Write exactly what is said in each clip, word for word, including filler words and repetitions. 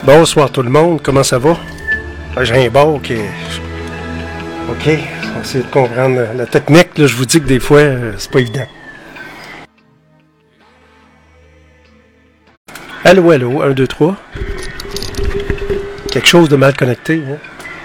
Bonsoir tout le monde, comment ça va? J'ai un bar qui est... OK, on va essayer de comprendre la technique. Là, je vous dis que des fois, euh, c'est pas évident. Allô, allô, un, deux, trois. Quelque chose de mal connecté, hein?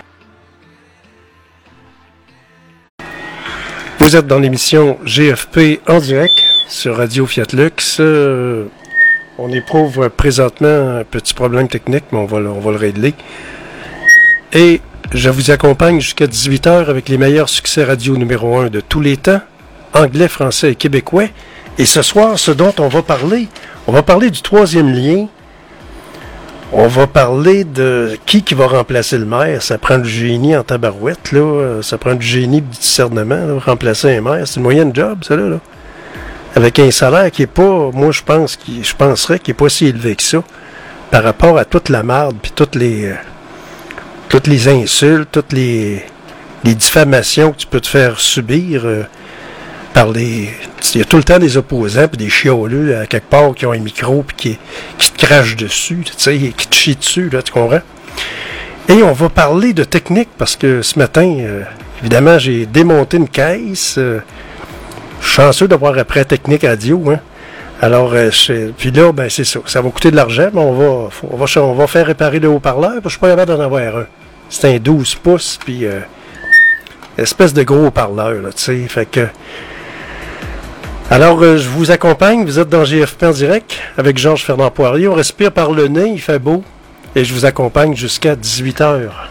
Vous êtes dans l'émission G F P en direct sur Radio Fiat Lux. Euh, on éprouve présentement un petit problème technique, mais on va, on va le régler. Et je vous accompagne jusqu'à dix-huit heures avec les meilleurs succès radio numéro un de tous les temps, anglais, français et québécois. Et ce soir, ce dont on va parler, on va parler du troisième lien. On va parler de qui qui va remplacer le maire. Ça prend du génie en tabarouette, là. Ça prend du génie du discernement, là. Remplacer un maire, c'est une moyenne job, ça, là. là. Avec un salaire qui est pas, moi, je pense, qui, je penserais qu'il est pas si élevé que ça, par rapport à toute la marde, puis toutes les, euh, toutes les insultes, toutes les, les diffamations que tu peux te faire subir euh, par les... Il y a tout le temps des opposants puis des chiolus à quelque part qui ont un micro puis qui, qui te crachent dessus, tu sais, qui te chient dessus, là, tu comprends? Et on va parler de technique parce que ce matin, euh, évidemment, j'ai démonté une caisse. Euh, je suis chanceux d'avoir appris la technique radio, hein. Alors, euh, puis là, ben c'est ça. Ça va coûter de l'argent, mais on va, on va, on va faire réparer le haut-parleur, parce que je suis pas capable d'en avoir un. C'est un douze pouces, puis euh, espèce de gros haut-parleur, là, tu sais, fait que... Alors, euh, je vous accompagne, vous êtes dans G F P en direct avec Georges Fernand Poirier. On respire par le nez, il fait beau, et je vous accompagne jusqu'à dix-huit heures.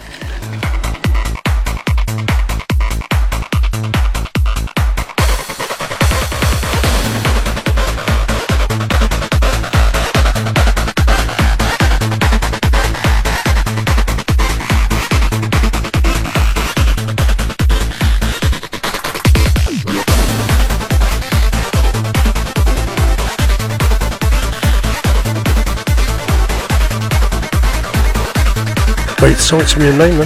Oui, le son est mieux de même, hein?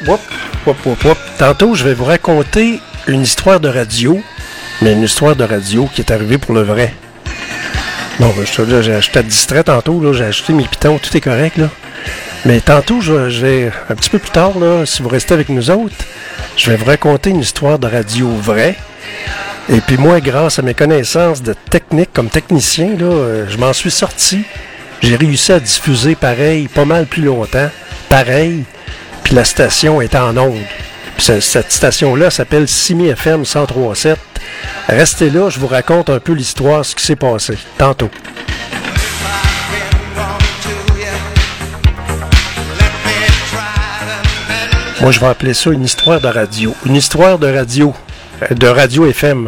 whoop, whoop, whoop, whoop. Tantôt, je vais vous raconter une histoire de radio, mais une histoire de radio qui est arrivée pour le vrai. Bon, ben, je, là, j'étais distrait tantôt, là, j'ai acheté mes pitons, tout est correct, là. Mais tantôt, je, je vais, un petit peu plus tard, là, si vous restez avec nous autres, je vais vous raconter une histoire de radio vraie. Et puis moi, grâce à mes connaissances de technique comme technicien, là, euh, je m'en suis sorti. J'ai réussi à diffuser pareil, pas mal plus longtemps, pareil, puis la station est en onde. Puis cette, cette station-là s'appelle Simi F M cent trois virgule sept. Restez là, je vous raconte un peu l'histoire, ce qui s'est passé, tantôt. Moi, je vais appeler ça une histoire de radio. Une histoire de radio, de radio F M.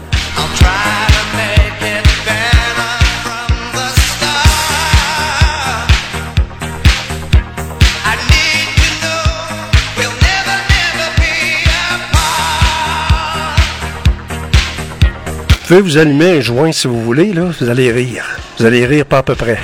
Vous pouvez vous allumer un joint si vous voulez, là, vous allez rire. Vous allez rire pas à peu près.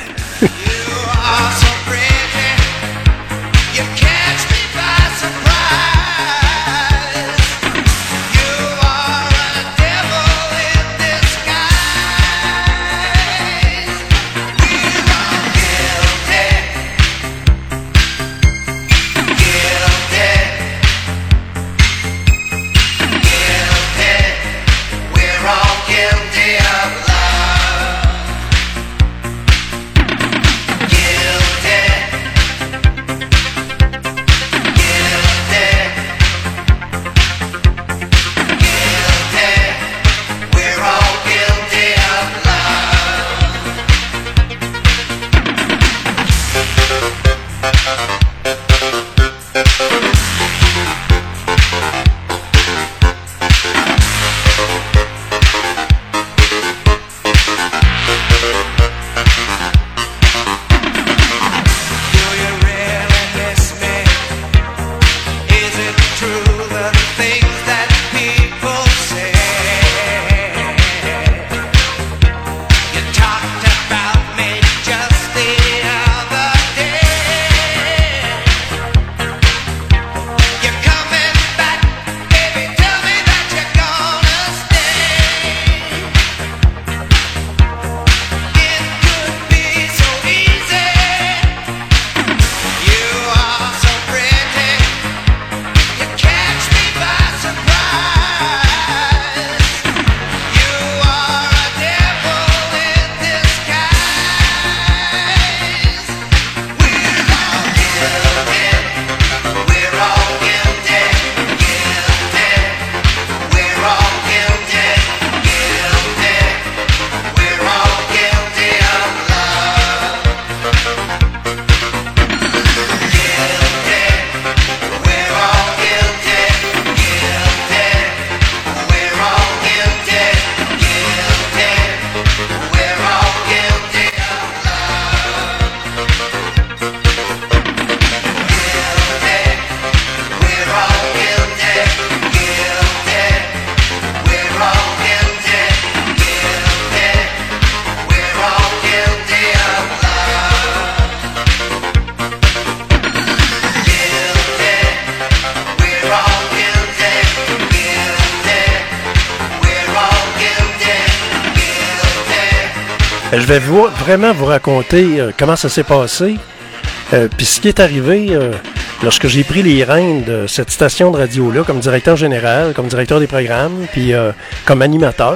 Je vais vous, vraiment vous raconter euh, comment ça s'est passé. Euh, Puis ce qui est arrivé euh, lorsque j'ai pris les rênes de cette station de radio-là comme directeur général, comme directeur des programmes, puis euh, comme animateur.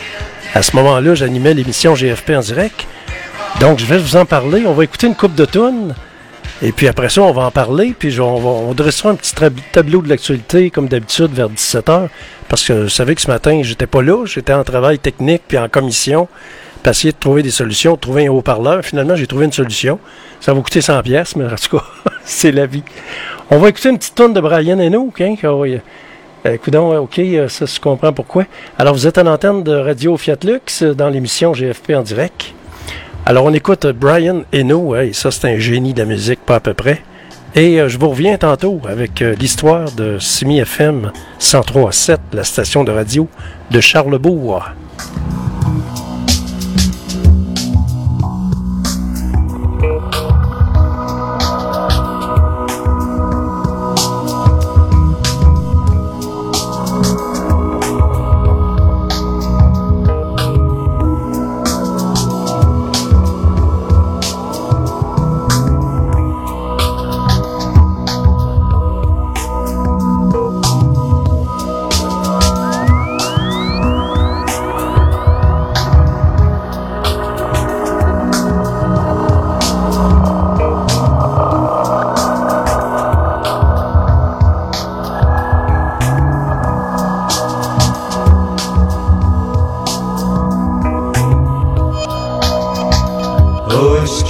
À ce moment-là, j'animais l'émission G F P en direct. Donc, je vais vous en parler. On va écouter une coupe de tunes. Et puis après ça, on va en parler. Puis on, va, on dressera un petit tableau de l'actualité, comme d'habitude, vers dix-sept heures. Parce que vous savez que ce matin, j'étais pas là. J'étais en travail technique, puis en commission. Puis essayer de trouver des solutions, de trouver un haut-parleur. Finalement, j'ai trouvé une solution. Ça va coûter cent piastres, mais en tout cas, c'est la vie. On va écouter une petite tune de Brian Eno. Okay? Oh, oui. Euh, coudonc, OK, ça, je comprends pourquoi. Alors, vous êtes à l'antenne de Radio Fiat Lux dans l'émission G F P en direct. Alors, on écoute Brian Eno. Hey, ça, c'est un génie de la musique, pas à peu près. Et euh, je vous reviens tantôt avec euh, l'histoire de Simi F M cent trois virgule sept, la station de radio de Charlebourg.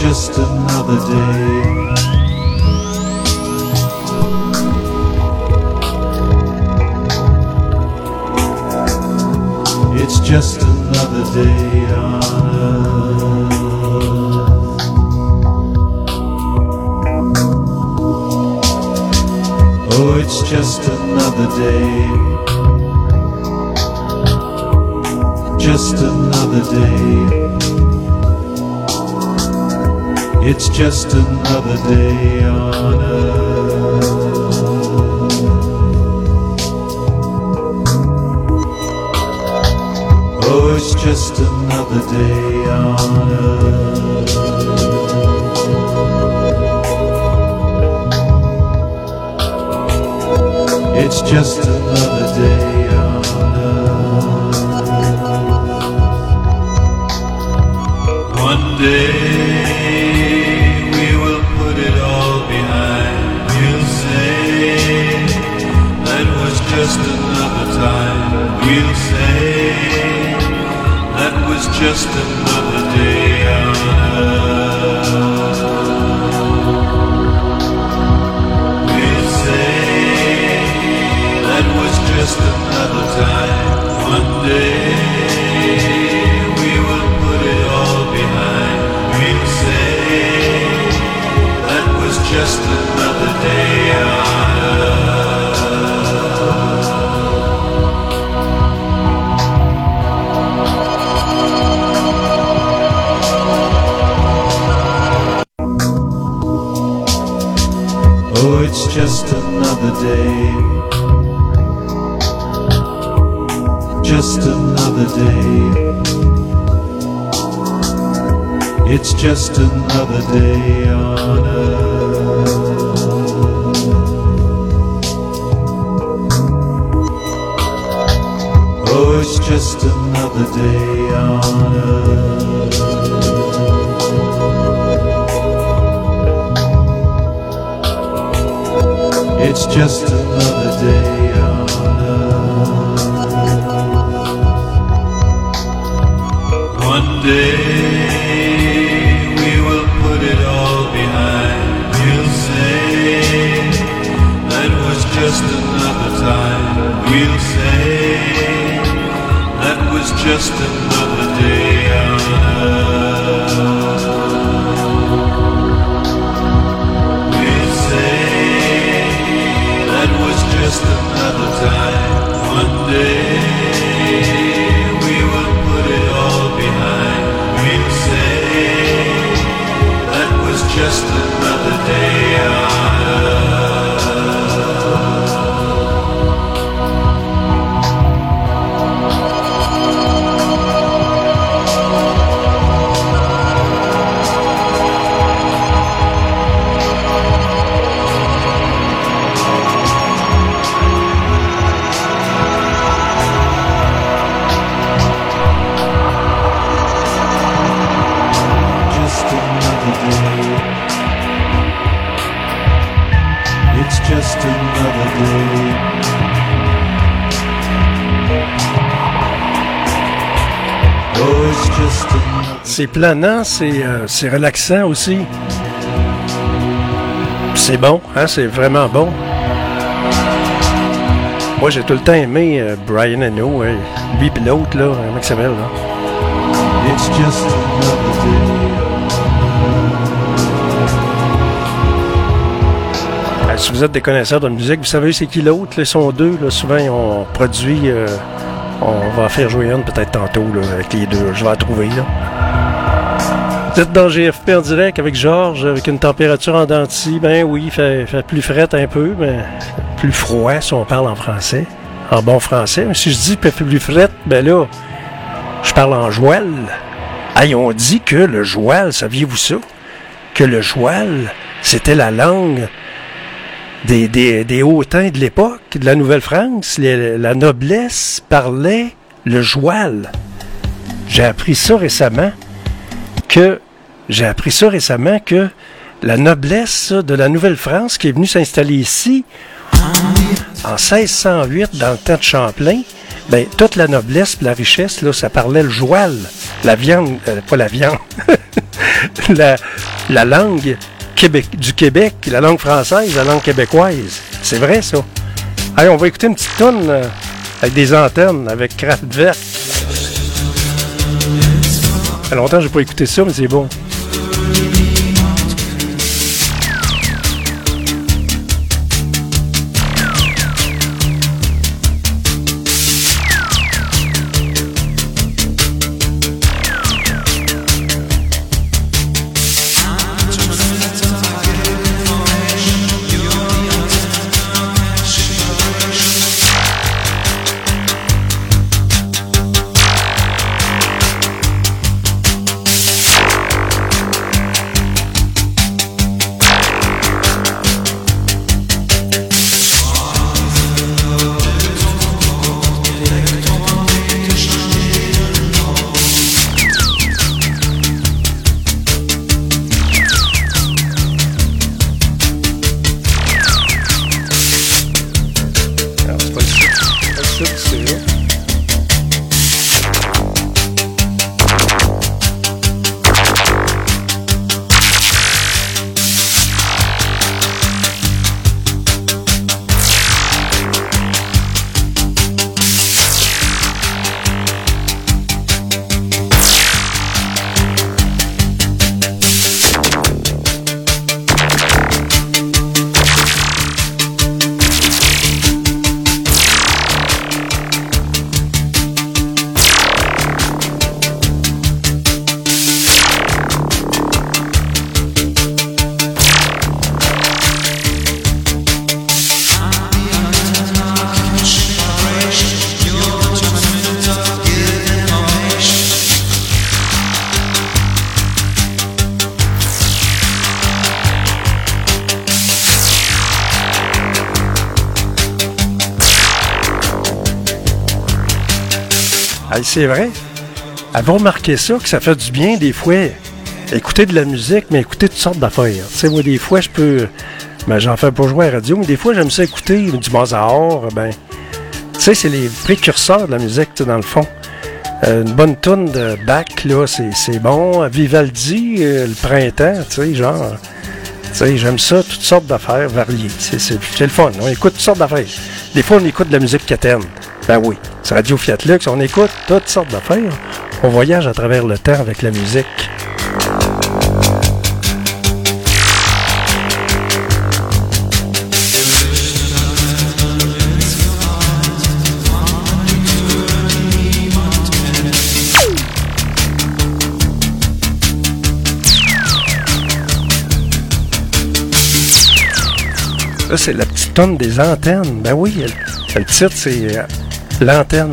just another day. It's just another day on earth. Oh, it's just another day. Just another day. It's just another day on earth. Oh, it's just another day on earth. It's just another day on earth. One day we will put it all behind. We'll say that was just another time. We'll say that was just another day on earth. We'll say that was just another time. One day we will put it all behind. We'll say that was just another day on earth. Oh, it's just another day. Just another day. It's just another day on earth. Oh, it's just another day on earth. It's just another day on earth. One day we will put it all behind. We'll say that was just another time. We'll say that was just another day on earth. We'll say that was just another time. One day we will put it all behind. We'll say that was just another day on earth. It's just another day. Oh, it's just another... C'est planant, c'est, euh, c'est relaxant aussi. C'est bon, hein, c'est vraiment bon. Moi, j'ai tout le temps aimé euh, Brian Eno, euh, lui pis l'autre, là, comment il s'appelle, là? It's just another day. Si vous êtes des connaisseurs de musique, vous savez c'est qui l'autre, là, ils sont deux, là, souvent ils ont produit, euh, on va en faire jouer une peut-être tantôt là, avec les deux, je vais la trouver là. Vous êtes dans G F P en direct avec Georges, avec une température en dents de scie, ben oui, il fait, fait plus frais un peu, mais plus froid si on parle en français, en bon français. Mais si je dis fait plus frais, ben là, je parle en joual. Hey, on dit que le joual, saviez-vous ça? Que le joual, c'était la langue Des, des, des hautains de l'époque, de la Nouvelle-France. Les, la noblesse parlait le joual. J'ai appris ça récemment que j'ai appris ça récemment que la noblesse de la Nouvelle-France qui est venue s'installer ici en seize cent huit dans le temps de Champlain, ben toute la noblesse, la richesse là, ça parlait le joual, la viande, euh, pas la viande, la, la langue Québec, du Québec, la langue française, la langue québécoise. C'est vrai, ça. Allez, on va écouter une petite toune euh, avec des antennes, avec Kraftwerk. Ça fait longtemps que je n'ai pas écouté ça, mais c'est bon. Ah, c'est vrai. Avez-vous remarqué ça, que ça fait du bien des fois écouter de la musique, mais écouter toutes sortes d'affaires. Tu sais, moi, des fois, je peux... Ben, j'en fais pas jouer à la radio, mais des fois, j'aime ça écouter du Mozart. Ben, tu sais, c'est les précurseurs de la musique, tu sais, dans le fond. Euh, une bonne toune de Bach, là, c'est, c'est bon. Vivaldi, euh, le printemps, tu sais, genre... Tu sais, j'aime ça, toutes sortes d'affaires variées. C'est, c'est, c'est le fun. On écoute toutes sortes d'affaires. Des fois, on écoute de la musique quétaine. Ben oui, c'est Radio Fiat Lux, on écoute toutes sortes d'affaires. On voyage à travers le temps avec la musique. Là, c'est la petite tonne des antennes. Ben oui, le, le titre, c'est... Euh, L'antenne.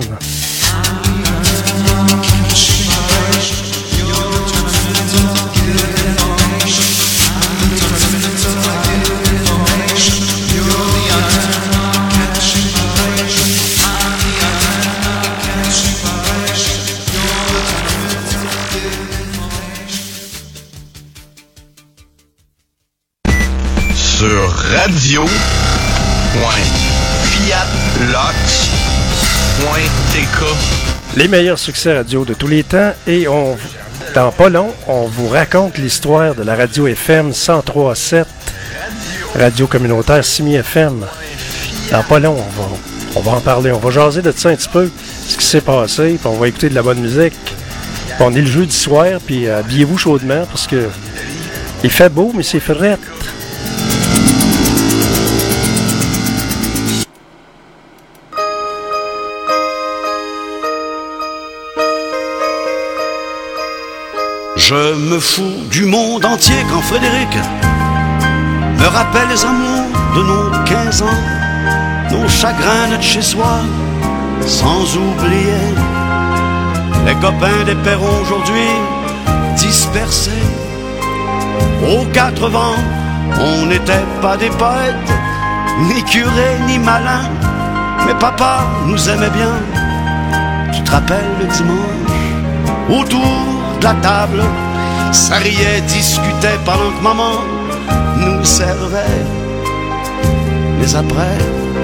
Sur radio point fiat lux point t k. Les meilleurs succès radio de tous les temps, et on, dans pas long, on vous raconte l'histoire de la radio F M cent trois virgule sept, radio communautaire Simi F M. Dans pas long, on va, on va en parler, on va jaser de ça un petit peu, ce qui s'est passé, puis on va écouter de la bonne musique. Puis on est le jeudi soir, puis euh, habillez-vous chaudement, parce que il fait beau, mais c'est frais. Je me fous du monde entier quand Frédéric me rappelle les amours de nos quinze ans, nos chagrins de chez soi, sans oublier les copains des perrons aujourd'hui dispersés. Aux quatre vents, on n'était pas des poètes, ni curés, ni malins, mais papa nous aimait bien. Tu te rappelles le dimanche, autour de la table, ça riait, discutait pendant que maman nous servait. Mais après,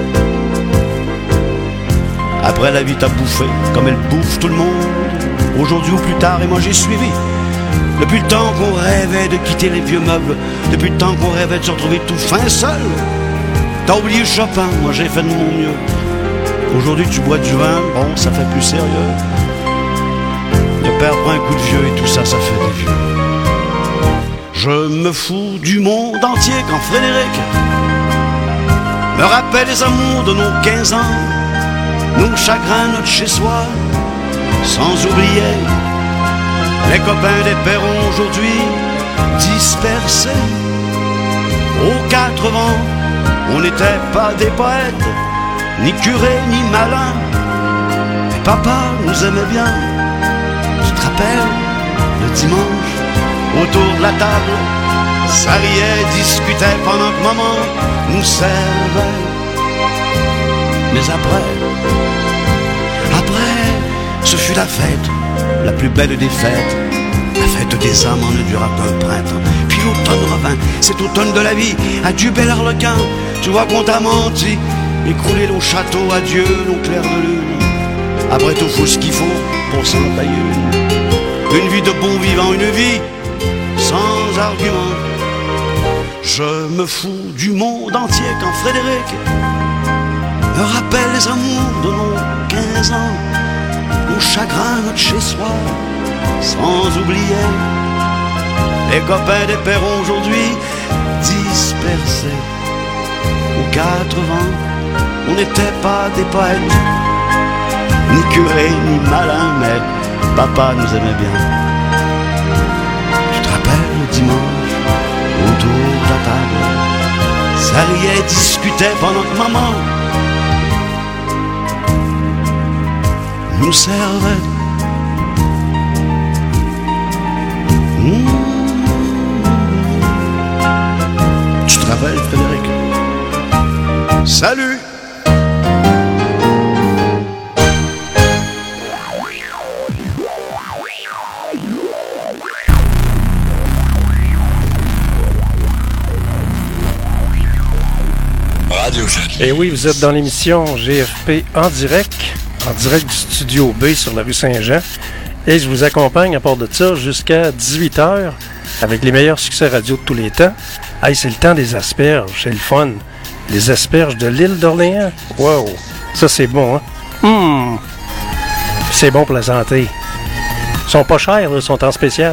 après la vie t'a bouffé comme elle bouffe tout le monde, aujourd'hui ou plus tard, et moi j'ai suivi Depuis le temps qu'on rêvait de quitter les vieux meubles, depuis le temps qu'on rêvait de se retrouver tout fin seul. T'as oublié Chopin, moi j'ai fait de mon mieux. Aujourd'hui tu bois du vin, bon ça fait plus sérieux. Le père prend un coup de vieux et tout ça, ça fait des vieux. Je me fous du monde entier quand Frédéric me rappelle les amours de nos quinze ans, nos chagrins, notre chez-soi, sans oublier les copains des perrons aujourd'hui dispersés aux quatre vents. On n'était pas des poètes, ni curés, ni malins, mais papa nous aimait bien. Tu te rappelles, le dimanche, autour de la table, ça riait, discutait pendant que maman nous servait. Mais après, après, ce fut la fête, la plus belle des fêtes. La fête des âmes en ne dura qu'un printemps. Puis l'automne revint, cet automne de la vie. Adieu bel arlequin, tu vois qu'on t'a menti. Écrouler nos châteaux, adieu nos clairs de lune. Après tout, faut ce qu'il faut pour s'en tailler une. Une vie de bon vivant, une vie sans argument. Je me fous du monde entier quand Frédéric me rappelle les amours de nos quinze ans, nos chagrins, notre chez-soi, sans oublier les copains des perrons aujourd'hui dispersés aux quatre vents. On n'était pas des poètes, ni curés, ni malins, mais papa nous aimait bien. Tu te rappelles le dimanche, autour de la table, ça riait, discutait pendant que maman nous servait. Mmh. Tu te rappelles, Frédéric? Salut! Et oui, vous êtes dans l'émission G F P en direct, en direct du studio B sur la rue Saint-Jean. Et je vous accompagne à part de ça jusqu'à dix-huit heures avec les meilleurs succès radio de tous les temps. Hey, c'est le temps des asperges, c'est le fun. Les asperges de l'île d'Orléans. Wow, ça c'est bon, hein? Hum, c'est bon pour la santé. Ils sont pas chers, ils sont en spécial.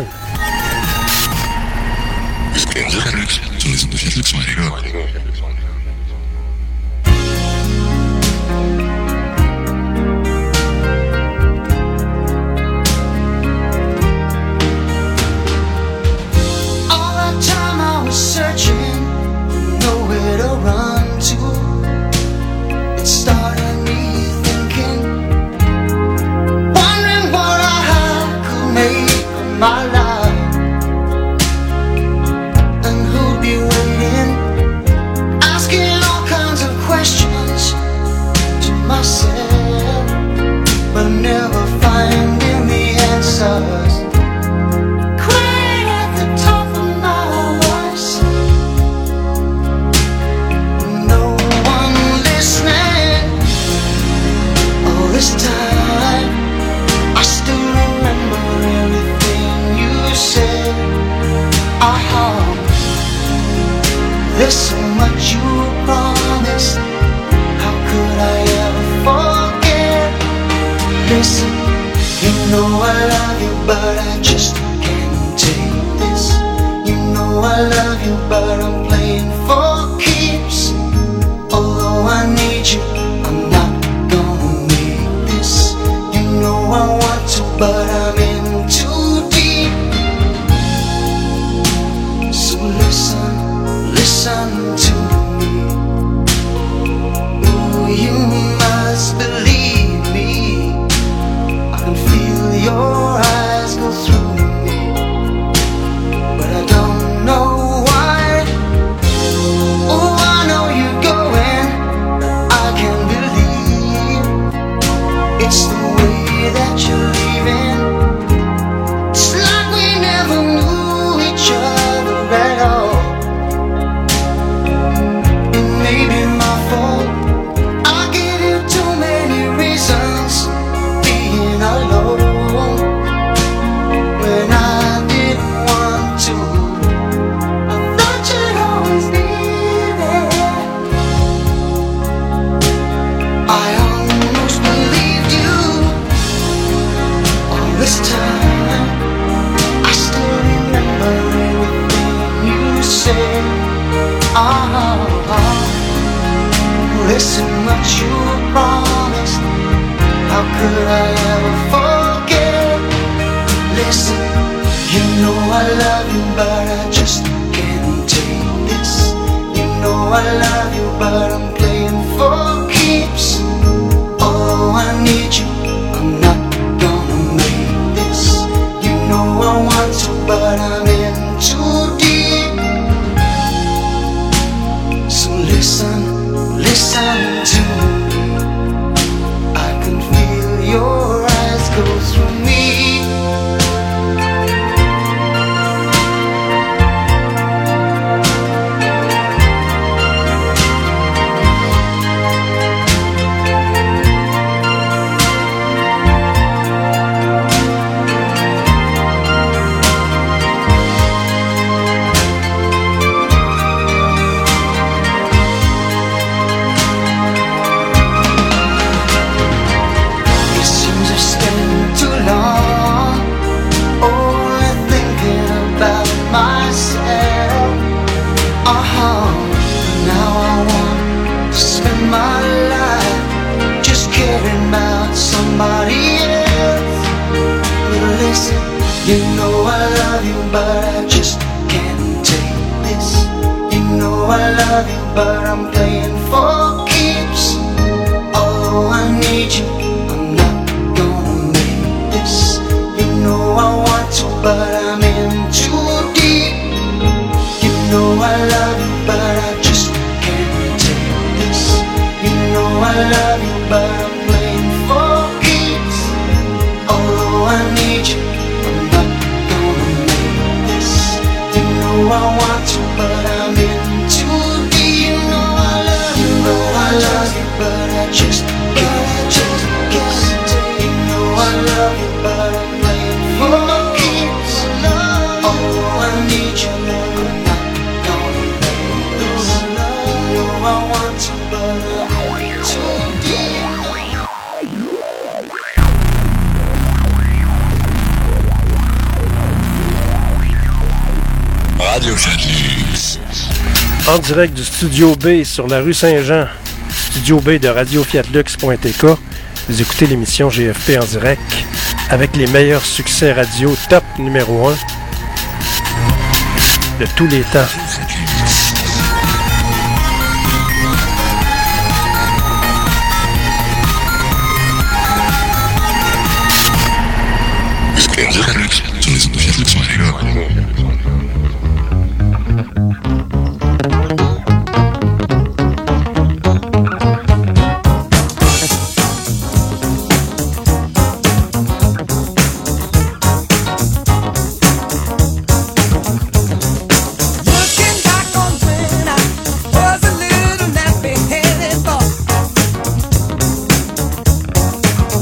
Alone I love you, but I'm playing for keeps. Oh, I need you, I'm not gonna make this. You know I want to, but I'm in too deep. So listen, listen to me. I can feel your eyes go through me. You know I love you, but I just can't take this. You know I love you, but I'm playing for keeps. Oh, I need you, I'm not gonna make this. You know I want to, but I'm in too deep. You know I love you, but I just can't take this. You know I love you, but I'm playing for keeps. Oh, I need you, I want to, but I'm in too deep. You know I love you, but I love you, but I just can't, just can't take. You know I love you, but I'm playing for keeps. Oh, I need you, I'm not gonna make this. You know I want to, but I'm in too deep. Radio Fiatlux. En direct du Studio B sur la rue Saint-Jean, Studio B de radio fiatlux point t k, vous écoutez l'émission G F P en direct avec les meilleurs succès radio top numéro un de tous les temps.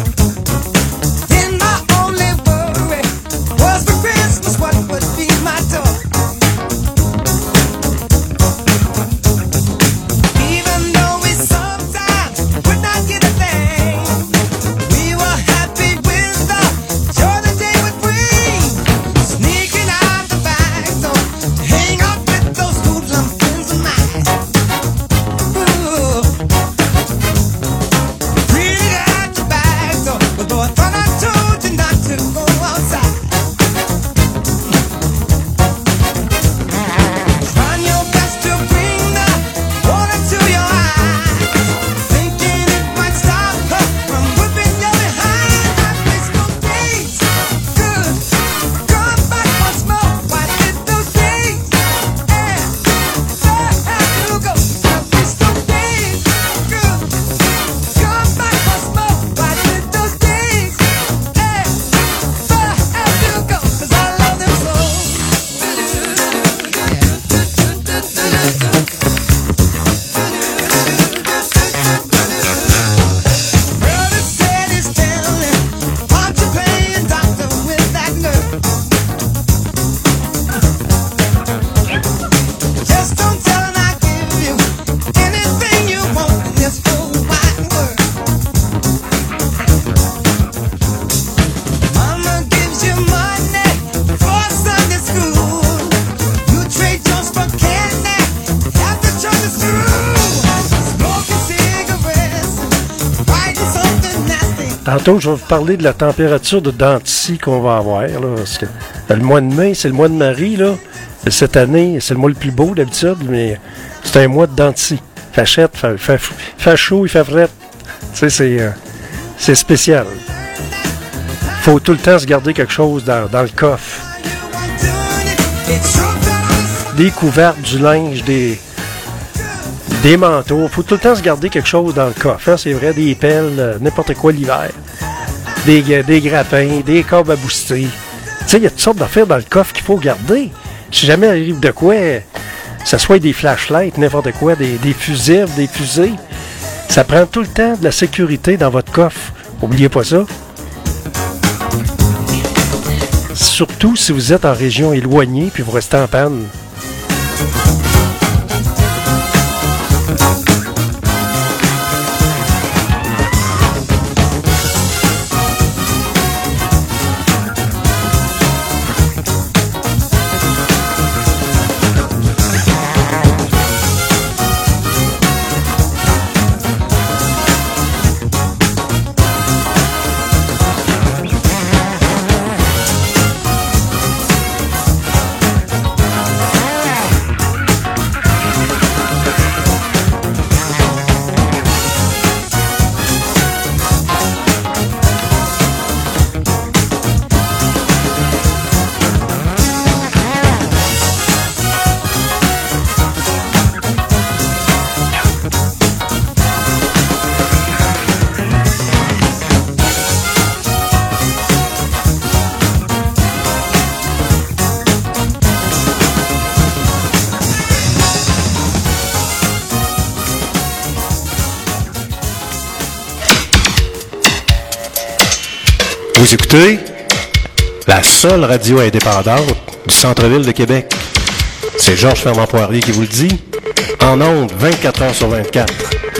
What would be my Tantôt, je vais vous parler de la température de dentitie qu'on va avoir. Là, parce que le mois de mai, c'est le mois de Marie. Là. Cette année, c'est le mois le plus beau d'habitude, mais c'est un mois de dentitie. Fachette, fait, fait, fait chaud, il fait fret. Tu sais, c'est, euh, c'est spécial. Faut tout le temps se garder quelque chose dans, dans le coffre. Des couvertes, du linge, des, des manteaux. Faut tout le temps se garder quelque chose dans le coffre. Hein, c'est vrai, des pelles, euh, n'importe quoi l'hiver. Des, des grappins, des câbles à booster. Tu sais, il y a toutes sortes d'affaires dans le coffre qu'il faut garder. Si jamais arrive de quoi, que ce soit des flashlights, n'importe quoi, des, des fusibles, des fusées, ça prend tout le temps de la sécurité dans votre coffre. Oubliez pas ça. Surtout si vous êtes en région éloignée puis vous restez en panne. Vous écoutez la seule radio indépendante du centre-ville de Québec. C'est Georges Fernand Poirier qui vous le dit, en ondes vingt-quatre heures sur vingt-quatre.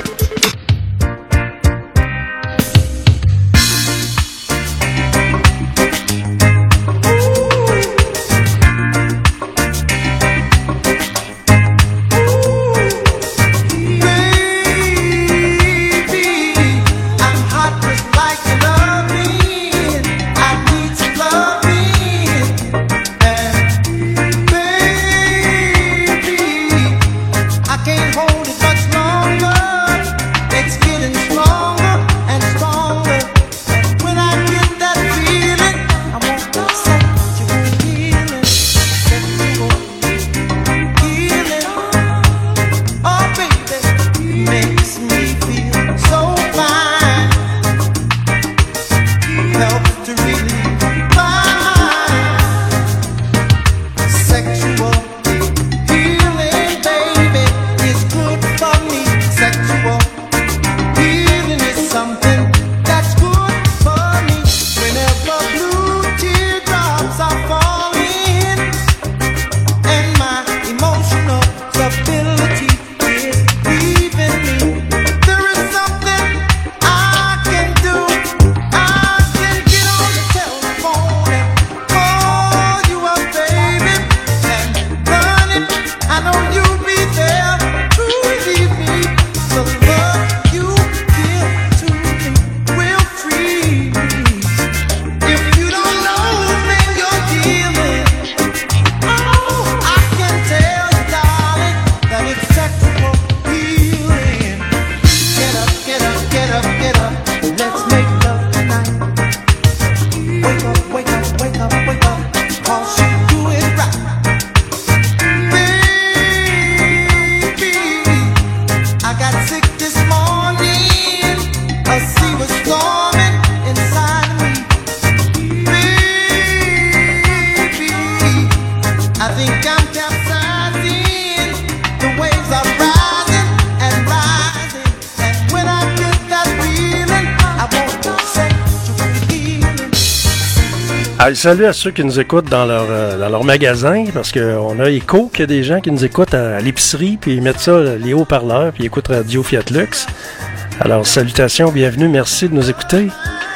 Ah, salut à ceux qui nous écoutent dans leur, euh, dans leur magasin, parce qu'on a écho qu'il y a des gens qui nous écoutent à, à l'épicerie, puis ils mettent ça, les haut-parleurs, puis ils écoutent Radio Fiat Lux. Alors, salutations, bienvenue, merci de nous écouter.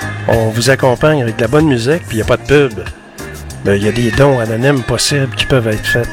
On vous accompagne avec de la bonne musique, puis il n'y a pas de pub. Ben, il y a des dons anonymes possibles qui peuvent être faits.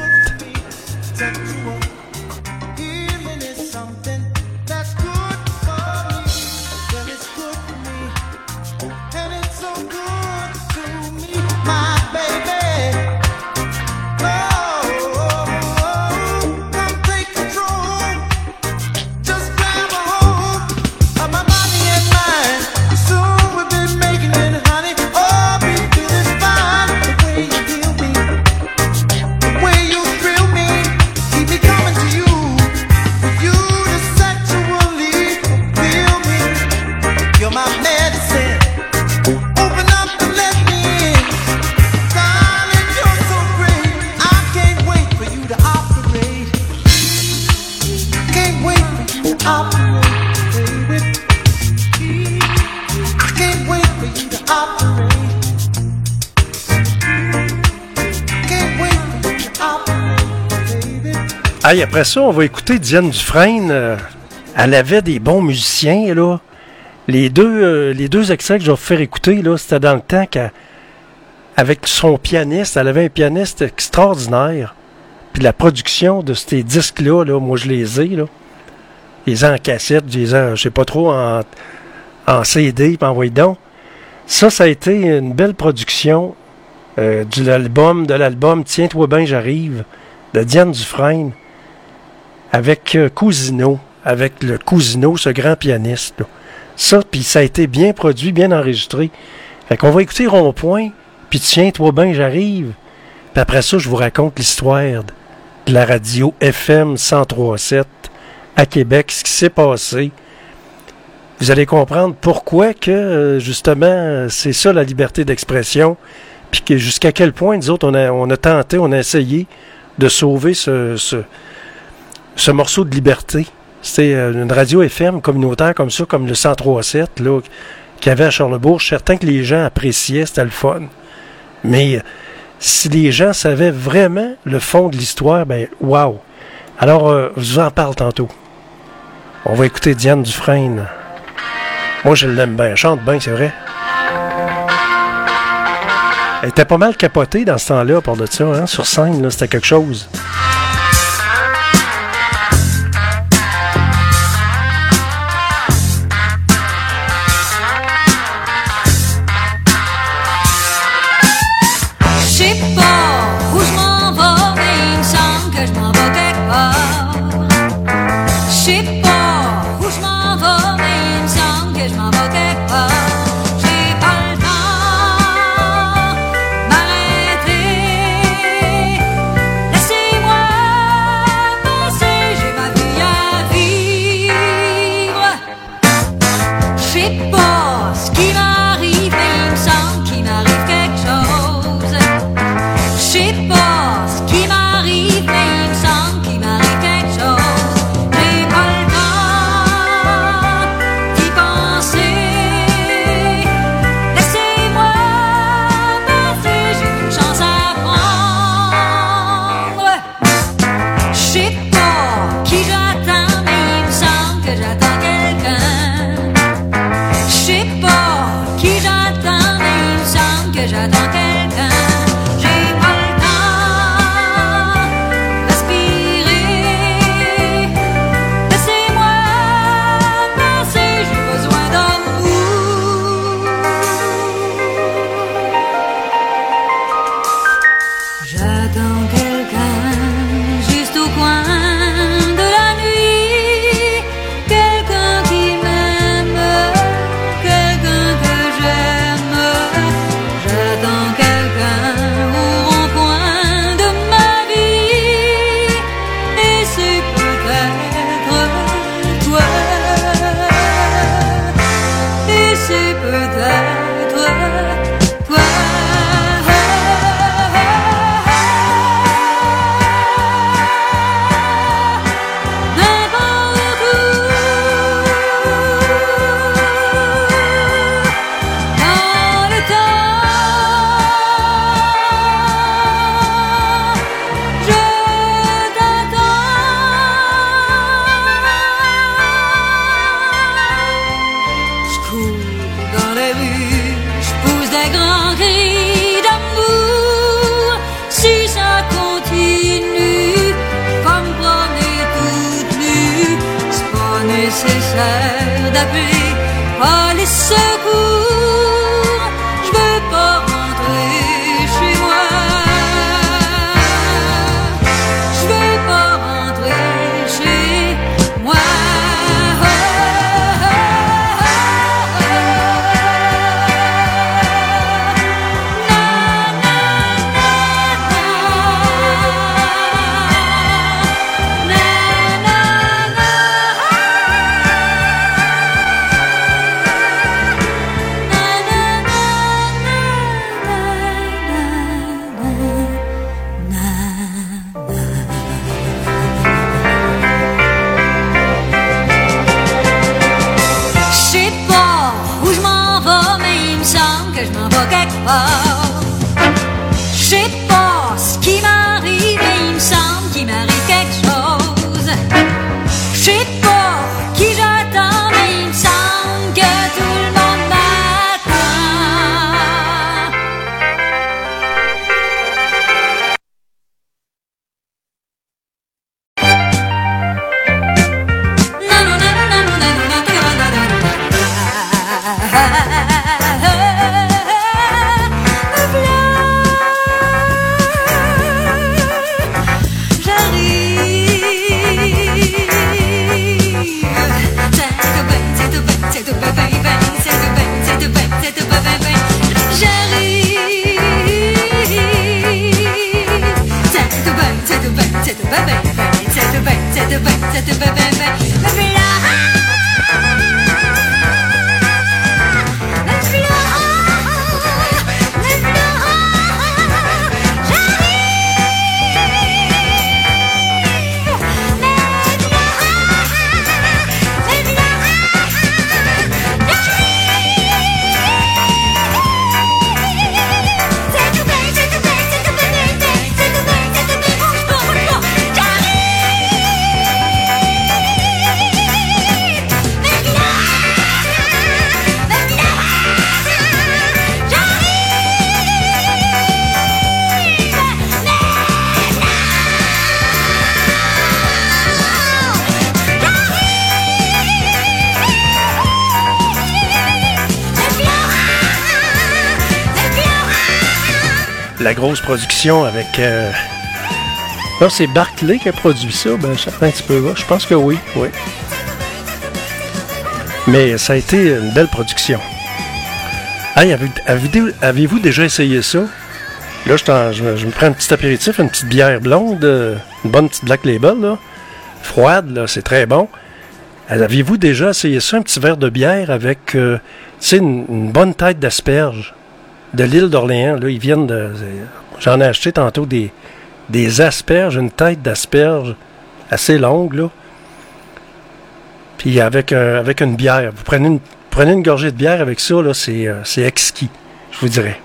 Hey, après ça, on va écouter Diane Dufresne. Euh, elle avait des bons musiciens, là. Les deux, euh, les deux extraits que je vais vous faire écouter, là, c'était dans le temps qu'avec son pianiste, elle avait un pianiste extraordinaire. Puis la production de ces disques-là, là, moi je les ai, là. Je les ai en cassette, je les ai, je sais pas trop, en, en C D, puis en voyez donc. Ça, ça a été une belle production euh, de l'album, de l'album Tiens-toi ben, j'arrive, de Diane Dufresne. Avec euh, Cousineau, avec le Cousineau, ce grand pianiste. Là. Ça, puis ça a été bien produit, bien enregistré. Fait qu'on va écouter Rond-Point, puis tiens-toi ben, j'arrive. Puis après ça, je vous raconte l'histoire de la radio F M cent trois virgule sept à Québec, ce qui s'est passé. Vous allez comprendre pourquoi que, euh, justement, c'est ça la liberté d'expression, puis que jusqu'à quel point, nous autres, on a, on a tenté, on a essayé de sauver ce... ce Ce morceau de liberté, c'est une radio F M communautaire comme ça, comme le cent trois virgule sept, là, qu'il y avait à Charlebourg. Je suis certain que les gens appréciaient, c'était le fun. Mais si les gens savaient vraiment le fond de l'histoire, ben, wow! Alors, euh, je vous en parle tantôt. On va écouter Diane Dufresne. Moi, je l'aime bien. Elle chante bien, c'est vrai. Elle était pas mal capotée dans ce temps-là, à part de ça, hein, sur scène, là, c'était quelque chose. nécessaire d'appeler à les secours. Je veux pas rentrer chez moi. Je veux pas rentrer chez moi. Je sais pas ce qui m'arrive, mais il me semble qu'il m'arrive quelque chose. Je sais pas qui j'attends, mais il me semble que tout le monde m'attend. Non, non, non, non, non, non, non, non, non, non, La grosse production avec... Euh... Non, c'est Barclay qui a produit ça. Ben, ça fait un petit peu là. Je pense que oui, oui. Mais ça a été une belle production. Hey, avez, avez, avez-vous déjà essayé ça? Là, je, je, je me prends un petit apéritif, une petite bière blonde, une bonne petite Black Label, là. Froide, là, c'est très bon. Avez-vous déjà essayé ça, un petit verre de bière avec, euh, tu sais, une, une bonne tête d'asperges de l'île d'Orléans? Là, ils viennent de... J'en ai acheté tantôt des, des asperges, une tête d'asperges assez longue, là. Puis avec, euh, avec une bière. Vous prenez une, prenez une gorgée de bière avec ça, là, c'est, euh, c'est exquis, je vous dirais.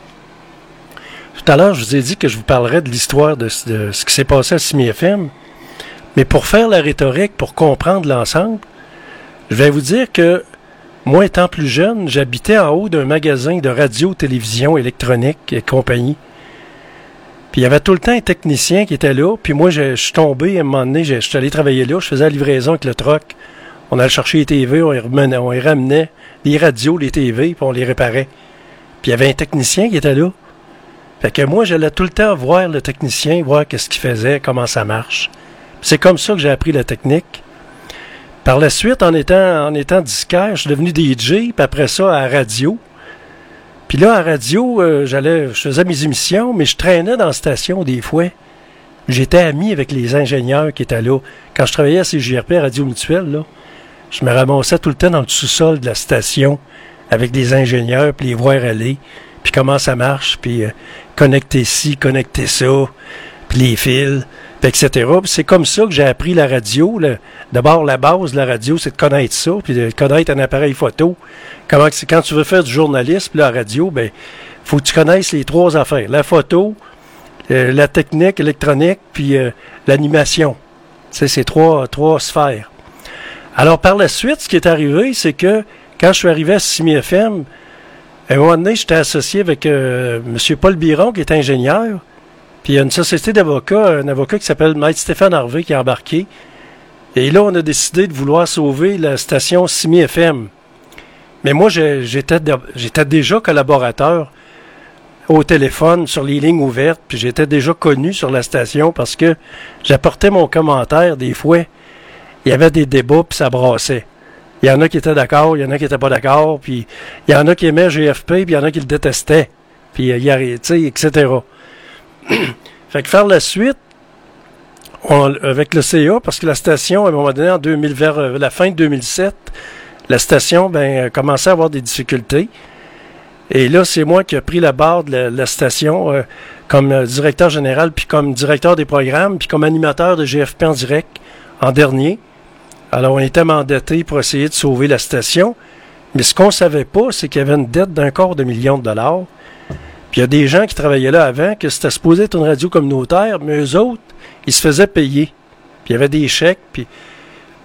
Tout à l'heure, je vous ai dit que je vous parlerais de l'histoire de, de ce qui s'est passé à Simi F M. Mais pour faire la rhétorique, pour comprendre l'ensemble, je vais vous dire que moi, étant plus jeune, j'habitais en haut d'un magasin de radio, télévision, électronique et compagnie. Puis il y avait tout le temps un technicien qui était là. Puis moi, je, je suis tombé à un moment donné, je, je suis allé travailler là, je faisais la livraison avec le troc. On allait chercher les T V, on y, remenait, on y ramenait les radios, les T V, puis on les réparait. Puis il y avait un technicien qui était là. Fait que moi, j'allais tout le temps voir le technicien, voir qu'est-ce qu'il faisait, comment ça marche. Puis c'est comme ça que j'ai appris la technique. Par la suite, en étant, en étant disquaire, je suis devenu D J, puis après ça, à la radio. Puis là, à la radio, euh, j'allais, je faisais mes émissions, mais je traînais dans la station des fois. J'étais ami avec les ingénieurs qui étaient là. Quand je travaillais à C J R P, à Radio Mutuelle, là, je me ramassais tout le temps dans le sous-sol de la station avec des ingénieurs, puis les voir aller, puis comment ça marche, puis euh, connecter ci, connecter ça, puis les fils, puis et cetera. Puis c'est comme ça que j'ai appris la radio. Là. D'abord, la base de la radio, c'est de connaître ça, puis de connaître un appareil photo. Comment c'est, quand tu veux faire du journalisme, puis la radio, ben, faut que tu connaisses les trois affaires. La photo, euh, la technique électronique, puis euh, l'animation. C'est ces trois, trois sphères. Alors, par la suite, ce qui est arrivé, c'est que quand je suis arrivé à Simi F M, à un moment donné, j'étais associé avec euh, M. Paul Biron, qui est ingénieur. Puis il y a une société d'avocats, un avocat qui s'appelle Maître Stéphane Harvey, qui est embarqué. Et là, on a décidé de vouloir sauver la station Simi F M. Mais moi, j'étais, j'étais déjà collaborateur au téléphone, sur les lignes ouvertes, puis j'étais déjà connu sur la station parce que j'apportais mon commentaire des fois. Il y avait des débats, puis ça brassait. Il y en a qui étaient d'accord, il y en a qui n'étaient pas d'accord, puis il y en a qui aimaient G F P, puis il y en a qui le détestaient, puis il y a, tu sais, et cetera. Fait que faire la suite, on, avec le C A, parce que la station, à un moment donné, en deux mille, vers la fin de deux mille sept, la station, ben, commençait à avoir des difficultés. Et là, c'est moi qui ai pris la barre de la, la station euh, comme euh, directeur général, puis comme directeur des programmes, puis comme animateur de G F P en direct en dernier. Alors, on était mandaté pour essayer de sauver la station. Mais ce qu'on ne savait pas, c'est qu'il y avait une dette d'un quart de million de dollars. Puis il y a des gens qui travaillaient là avant, que c'était supposé être une radio communautaire, mais eux autres, ils se faisaient payer. Puis il y avait des chèques, puis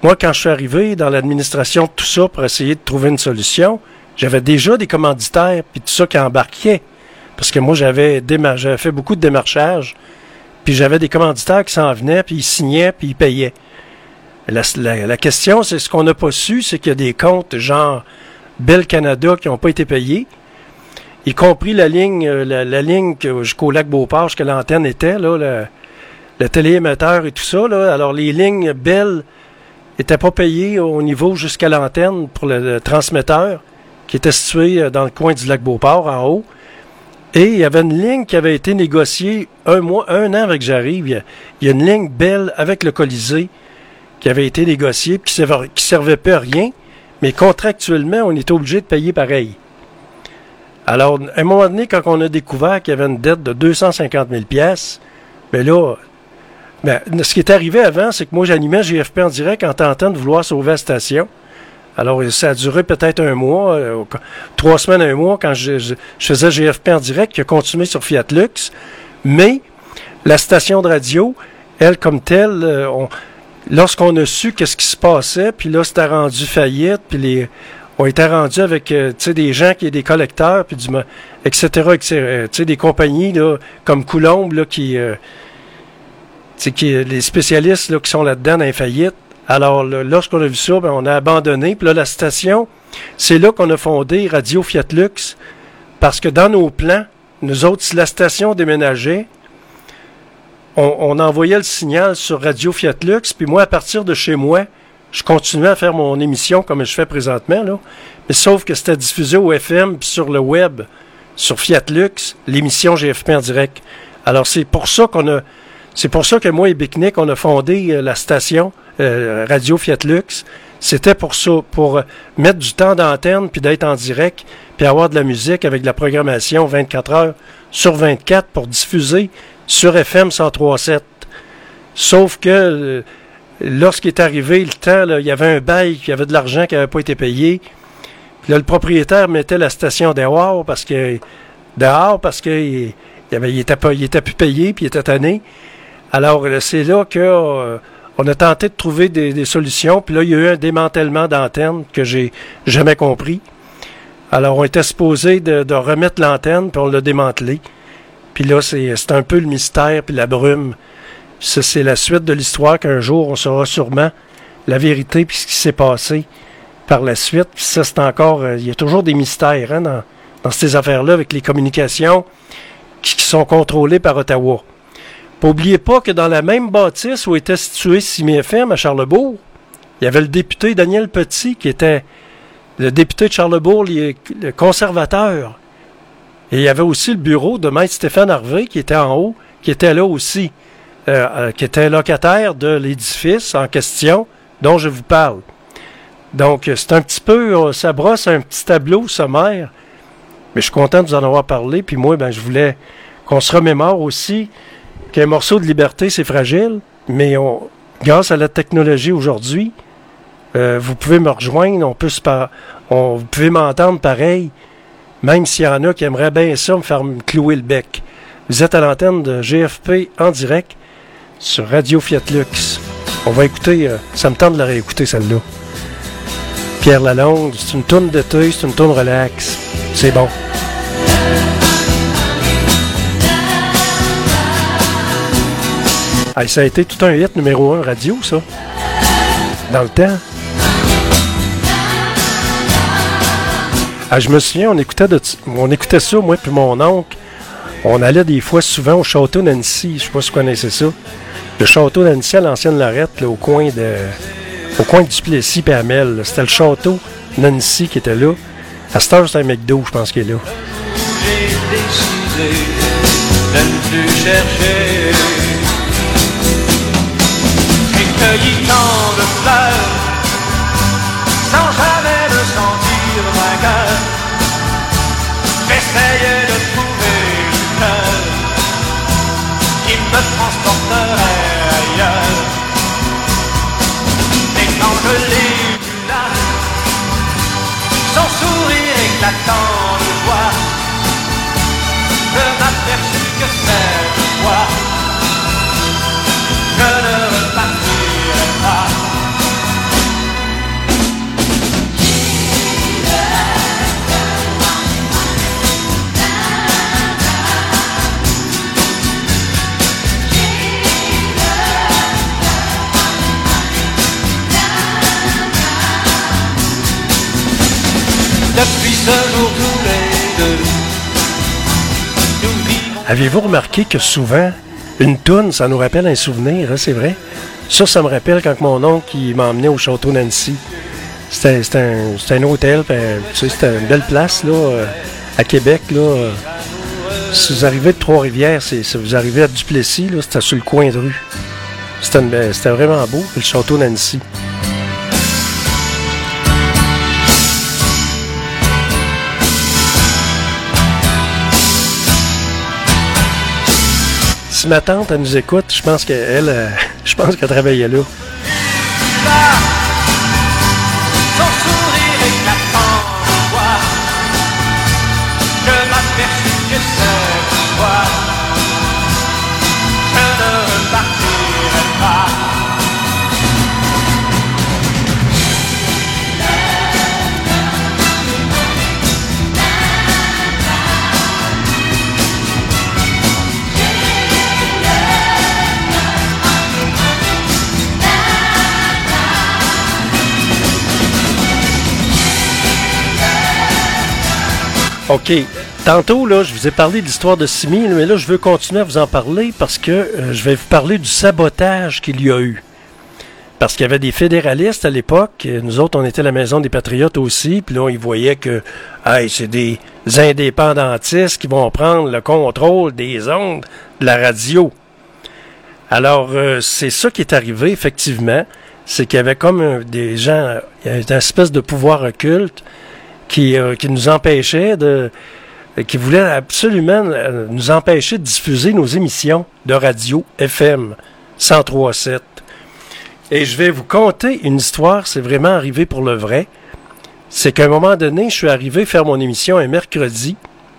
moi, quand je suis arrivé dans l'administration de tout ça pour essayer de trouver une solution, j'avais déjà des commanditaires puis tout ça qui embarquaient. Parce que moi, j'avais, démar- j'avais fait beaucoup de démarchage, puis j'avais des commanditaires qui s'en venaient, puis ils signaient, puis ils payaient. La, la, la question, c'est ce qu'on n'a pas su, c'est qu'il y a des comptes genre Bell Canada qui n'ont pas été payés, y compris la ligne, la, la ligne que, jusqu'au lac Beauport, jusqu'à l'antenne était, là, le, le téléémetteur et tout ça. Là. Alors, les lignes Bell n'étaient pas payées au niveau jusqu'à l'antenne pour le, le transmetteur qui était situé dans le coin du lac Beauport, en haut. Et il y avait une ligne qui avait été négociée un mois, un an avec j'arrive. Il y a, il y a une ligne Bell avec le Colisée qui avait été négociée, qui ne servait, qui servait pas à rien, mais contractuellement, on était obligé de payer pareil. Alors, à un moment donné, quand on a découvert qu'il y avait une dette de deux cent cinquante mille piastres, bien là, ben, ce qui est arrivé avant, c'est que moi, j'animais G F P en direct en tentant de vouloir sauver la station. Alors, ça a duré peut-être un mois, euh, trois semaines, un mois, quand je, je, je faisais G F P en direct, qui a continué sur Fiat Lux. Mais la station de radio, elle, comme telle, euh, on, lorsqu'on a su qu'est-ce qui se passait, puis là, c'était rendu faillite, puis les, on était rendu avec, euh, tu sais, des gens qui des collecteurs, puis du, et cetera, et cetera, tu sais, des compagnies, là, comme Coulombe, là, qui, euh, tu sais, qui, les spécialistes, là, qui sont là-dedans dans les faillites. Alors, là, lorsqu'on a vu ça, ben, on a abandonné. Puis là, la station, c'est là qu'on a fondé Radio Fiat Lux. Parce que dans nos plans, nous autres, si la station déménageait, on, on envoyait le signal sur Radio Fiat Lux. Puis moi, à partir de chez moi, je continuais à faire mon émission comme je fais présentement, là. Mais sauf que c'était diffusé au F M puis sur le web, sur Fiat Lux, l'émission G F P en direct. Alors, c'est pour ça qu'on a... C'est pour ça que moi et Bicnic, on a fondé euh, la station euh, Radio Fiat Lux. C'était pour ça, pour euh, mettre du temps d'antenne, puis d'être en direct, puis avoir de la musique avec de la programmation vingt-quatre heures sur vingt-quatre pour diffuser sur F M cent trois sept. Sauf que euh, lorsqu'il est arrivé le temps, là, il y avait un bail, il y avait de l'argent qui n'avait pas été payé. Puis là, le propriétaire mettait la station dehors parce que dehors parce qu'il il avait, il était pas, il était plus payé, puis il était tanné. Alors, c'est là que euh, on a tenté de trouver des, des solutions. Puis là, il y a eu un démantèlement d'antenne que j'ai jamais compris. Alors, on était supposé de, de remettre l'antenne, puis on l'a démantelé. Puis là, c'est, c'est un peu le mystère, puis la brume. Ça, c'est la suite de l'histoire qu'un jour, on saura sûrement la vérité, puis ce qui s'est passé par la suite. Puis ça, c'est encore... Euh, il y a toujours des mystères hein, dans, dans ces affaires-là, avec les communications qui, qui sont contrôlées par Ottawa. N'oubliez pas que dans la même bâtisse où était situé Simi F M à Charlebourg, il y avait le député Daniel Petit qui était le député de Charlebourg, le conservateur. Et il y avait aussi le bureau de Maître Stéphane Harvey qui était en haut, qui était là aussi, euh, euh, qui était locataire de l'édifice en question dont je vous parle. Donc, c'est un petit peu, ça brosse un petit tableau sommaire, mais je suis content de vous en avoir parlé. Puis moi, ben, je voulais qu'on se remémore aussi qu'un morceau de liberté, c'est fragile, mais on, grâce à la technologie aujourd'hui, euh, vous pouvez me rejoindre, on peut se par, on, vous pouvez m'entendre pareil, même s'il y en a qui aimeraient bien ça, me faire me clouer le bec. Vous êtes à l'antenne de G F P en direct sur Radio Fiat Lux. On va écouter, euh, ça me tente de la réécouter celle-là. Pierre Lalonde, c'est une tourne d'été, c'est une tourne relax. C'est bon. Hey, ça a été tout un hit numéro un radio, ça. Dans le temps. Ah, je me souviens, on écoutait, de, on écoutait ça, moi puis mon oncle. On allait des fois souvent au château Nancy. Je sais pas si vous connaissez ça. Le château Nancy à l'ancienne Lorette, là, au coin de... au coin de Duplessis et Hamel. C'était le château Nancy qui était là. À cette heure, c'est un McDo, je pense qu'il est là. J'ai décidé de ne plus chercher. J'ai cueilli tant de fleurs sans jamais me sentir vainqueur. J'essayais de trouver une cœur qui me transporterait ailleurs. Mais quand je l'ai vu là, son sourire éclatant de joie, je m'aperçus que cette fois, je ne repartirai pas. Depuis ce jour tous les deux, nous vivons. Avez-vous remarqué que souvent, une toune, ça nous rappelle un souvenir, hein, c'est vrai? Ça, ça me rappelle quand mon oncle il m'a emmené au Château Nancy. C'était, c'était, un, c'était un hôtel, puis, tu sais, c'était une belle place, là, euh, à Québec, là. Euh, si vous arrivez de Trois-Rivières, c'est, si vous arrivez à Duplessis, là, c'était sur le coin de rue. C'était, une, c'était vraiment beau, le Château Nancy. Si ma tante, elle nous écoute, je pense qu'elle, euh, je pense qu'elle travaillait là. Son sourire éclatant de joie, je m'aperçus que cette fois, je ne repartirai pas. OK. Tantôt, là, je vous ai parlé de l'histoire de Simi, mais là, je veux continuer à vous en parler parce que euh, je vais vous parler du sabotage qu'il y a eu. Parce qu'il y avait des fédéralistes à l'époque. Nous autres, on était la Maison des Patriotes aussi. Puis là, ils voyaient que hey, c'est des indépendantistes qui vont prendre le contrôle des ondes de la radio. Alors, euh, c'est ça qui est arrivé, effectivement. C'est qu'il y avait comme euh, des gens... Il y avait une espèce de pouvoir occulte qui, euh, qui nous empêchait de... qui voulait absolument euh, nous empêcher de diffuser nos émissions de radio F M cent trois sept. Et je vais vous conter une histoire, c'est vraiment arrivé pour le vrai. C'est qu'à un moment donné, je suis arrivé faire mon émission un mercredi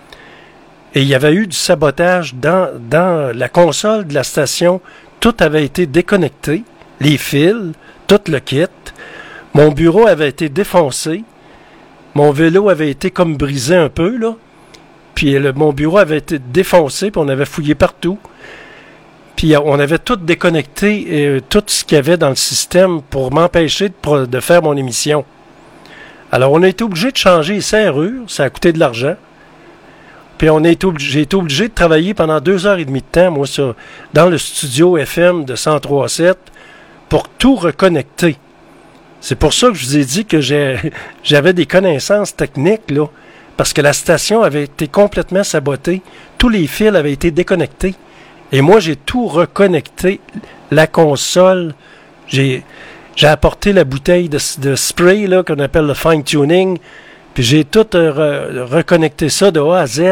et il y avait eu du sabotage dans, dans la console de la station. Tout avait été déconnecté, les fils, tout le kit. Mon bureau avait été défoncé. Mon vélo avait été comme brisé un peu, là. Puis le, mon bureau avait été défoncé, puis on avait fouillé partout. Puis on avait tout déconnecté, euh, tout ce qu'il y avait dans le système pour m'empêcher de, de faire mon émission. Alors on a été obligé de changer les serrures, ça a coûté de l'argent. Puis on a été obligé, j'ai été obligé de travailler pendant deux heures et demie de temps, moi, sur, dans le studio F M de cent trois sept pour tout reconnecter. C'est pour ça que je vous ai dit que j'ai, j'avais des connaissances techniques, là, parce que la station avait été complètement sabotée. Tous les fils avaient été déconnectés. Et moi, j'ai tout reconnecté, la console. J'ai, j'ai apporté la bouteille de, de spray, là, qu'on appelle le fine-tuning, puis j'ai tout euh, re, reconnecté ça de A à Z.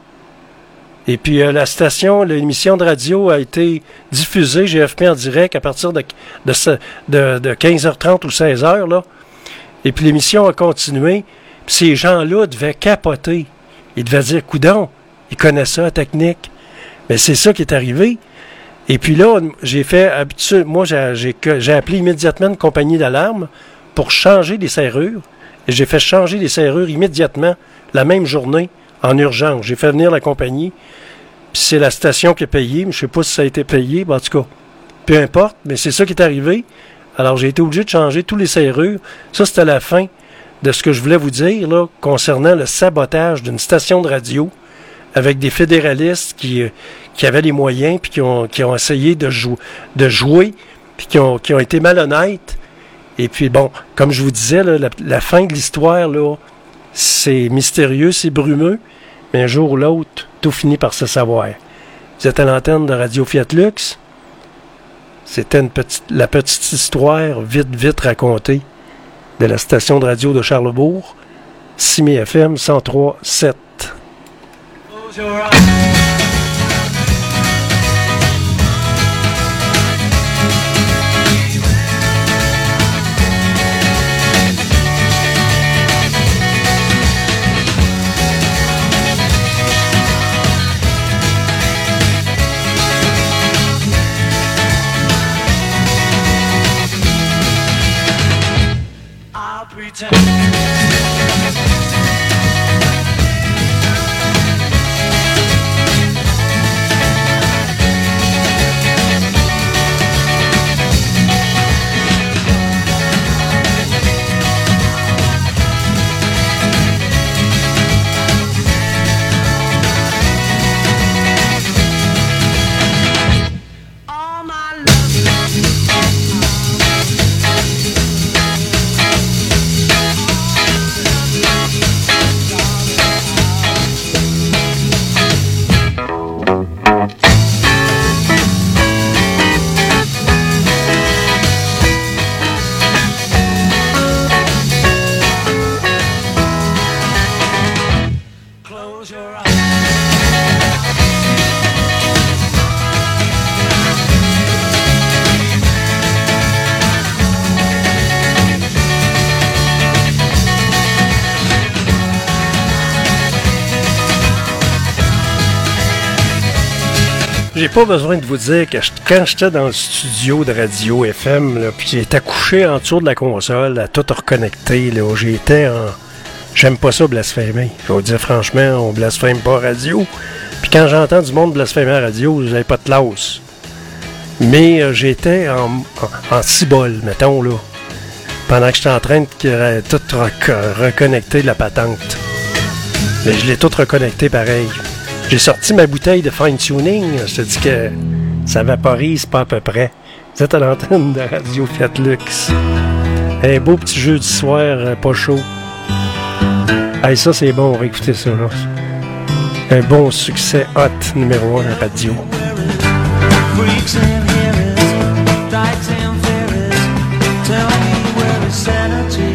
Et puis euh, la station, l'émission de radio a été diffusée, G F P en direct, à partir de, de, de, de quinze heures trente ou seize heures, là. Et puis l'émission a continué. Puis ces gens-là devaient capoter. Ils devaient dire, coudon, ils connaissent ça, la technique. Mais c'est ça qui est arrivé. Et puis là, j'ai fait habitude, moi, j'ai, j'ai, j'ai appelé immédiatement une compagnie d'alarme pour changer les serrures. Et j'ai fait changer les serrures immédiatement, la même journée, en urgence. J'ai fait venir la compagnie. Puis c'est la station qui a payé. Mais je sais pas si ça a été payé. Ben, en tout cas, peu importe. Mais c'est ça qui est arrivé. Alors, j'ai été obligé de changer tous les serrures. Ça, c'était la fin de ce que je voulais vous dire là, concernant le sabotage d'une station de radio avec des fédéralistes qui, qui avaient les moyens puis qui ont, qui ont essayé de, jou- de jouer puis qui ont, qui ont été malhonnêtes. Et puis bon, comme je vous disais, là, la, la fin de l'histoire, là, c'est mystérieux, c'est brumeux, mais un jour ou l'autre, tout finit par se savoir. Vous êtes à l'antenne de Radio Fiat Lux. C'était une petite, la petite histoire vite, vite racontée de la station de radio de Charlesbourg, Simi F M cent trois sept. Close your eyes. I'll pretend. J'ai pas besoin de vous dire que je- quand j'étais dans le studio de radio F M, là, puis j'étais couché en dessous de la console, à tout reconnecté, là, j'étais en... J'aime pas ça blasphémer. Je vais vous dire franchement, on blasphème pas à radio. Puis quand j'entends du monde blasphémer à radio, j'avais pas de classe. Mais euh, j'étais en, en, en cibole, mettons, là. Pendant que j'étais en train de euh, tout rec- reconnecter la patente. Mais je l'ai tout reconnecté pareil. J'ai sorti ma bouteille de fine-tuning. Je te dis que ça vaporise pas à peu près. Vous êtes à l'antenne de Radio Fiat Lux. Un beau petit jeudi soir, euh, pas chaud. Hey, ça c'est bon, on va écouter ça. Là. Un bon succès hot numéro un à la radio. Freaks and heroes, dykes and fairies, tell me where is sanity?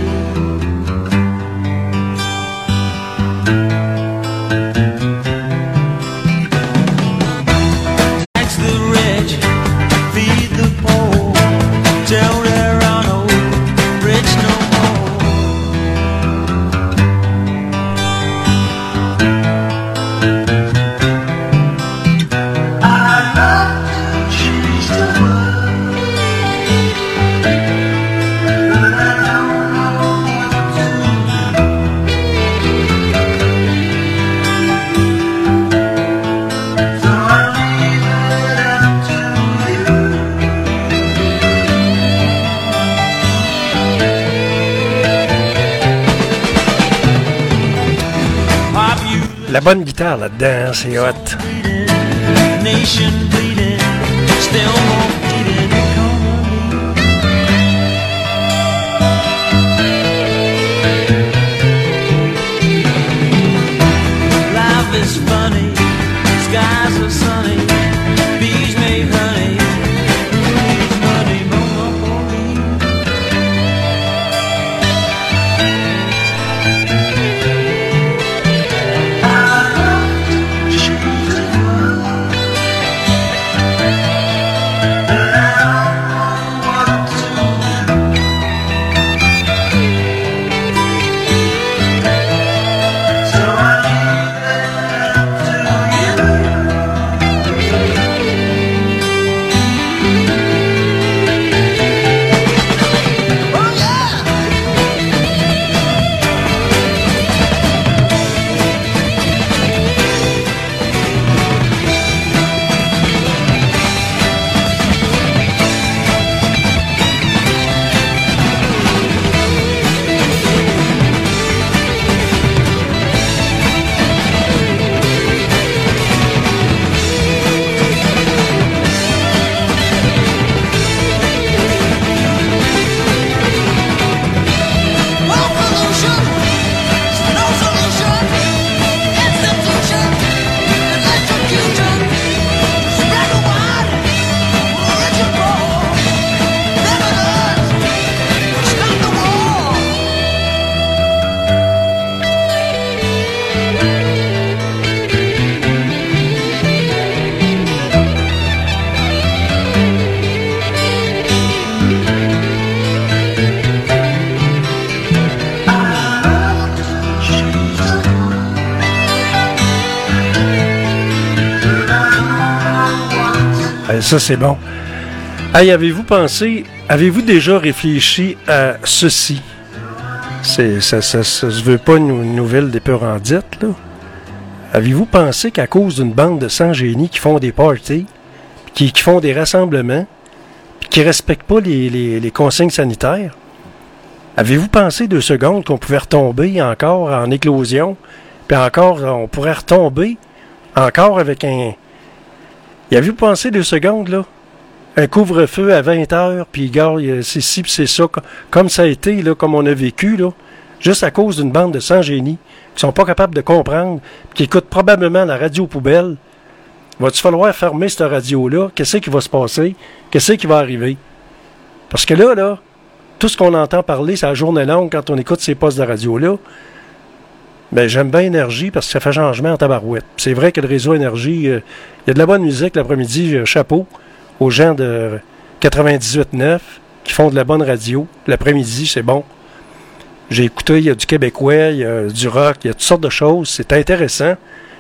Tax the rich, feed the poor, tell there are no rich no more. I love to change the world, but I don't know what to do. So I leave it up to you. Pop you La bonne guitare là-dedans, c'est hot. nation bleeding, still more bleeding economy. Life is funny, skies are sunny, bees make honey, who needs money monopoly? I love to change the world, but I don't know what to do. So I leave it up to you. Oh yeah! No solution, no solution, institution, electrocution, spread the wide, rich and poor, never does, stop the war. Hey, ça, c'est bon. Hey, avez-vous pensé, avez-vous déjà réfléchi à ceci? C'est, ça, ça, ça se veut pas une, une nouvelle d'épurandite, là. Avez-vous pensé qu'à cause d'une bande de sans-génies qui font des parties, qui, qui font des rassemblements, puis qui respectent pas les, les, les consignes sanitaires, avez-vous pensé deux secondes qu'on pouvait retomber encore en éclosion, puis encore, on pourrait retomber encore avec un... Y avez-vous pensé deux secondes, là? Un couvre-feu à vingt heures, puis gars, c'est ci, puis c'est ça, co- comme ça a été, là, comme on a vécu, là, juste à cause d'une bande de sans-génies qui sont pas capables de comprendre, qui écoutent probablement la radio poubelle. Va-tu falloir fermer cette radio-là? Qu'est-ce qui va se passer? Qu'est-ce qui va arriver? Parce que là, là, tout ce qu'on entend parler, c'est la journée longue quand on écoute ces postes de radio-là. Ben, j'aime bien Énergie parce que ça fait changement en tabarouette. C'est vrai que le réseau Énergie, euh, il y a de la bonne musique l'après-midi, euh, chapeau aux gens de quatre-vingt-dix-huit neuf qui font de la bonne radio. L'après-midi, c'est bon. J'ai écouté, il y a du québécois, il y a du rock, il y a toutes sortes de choses. C'est intéressant.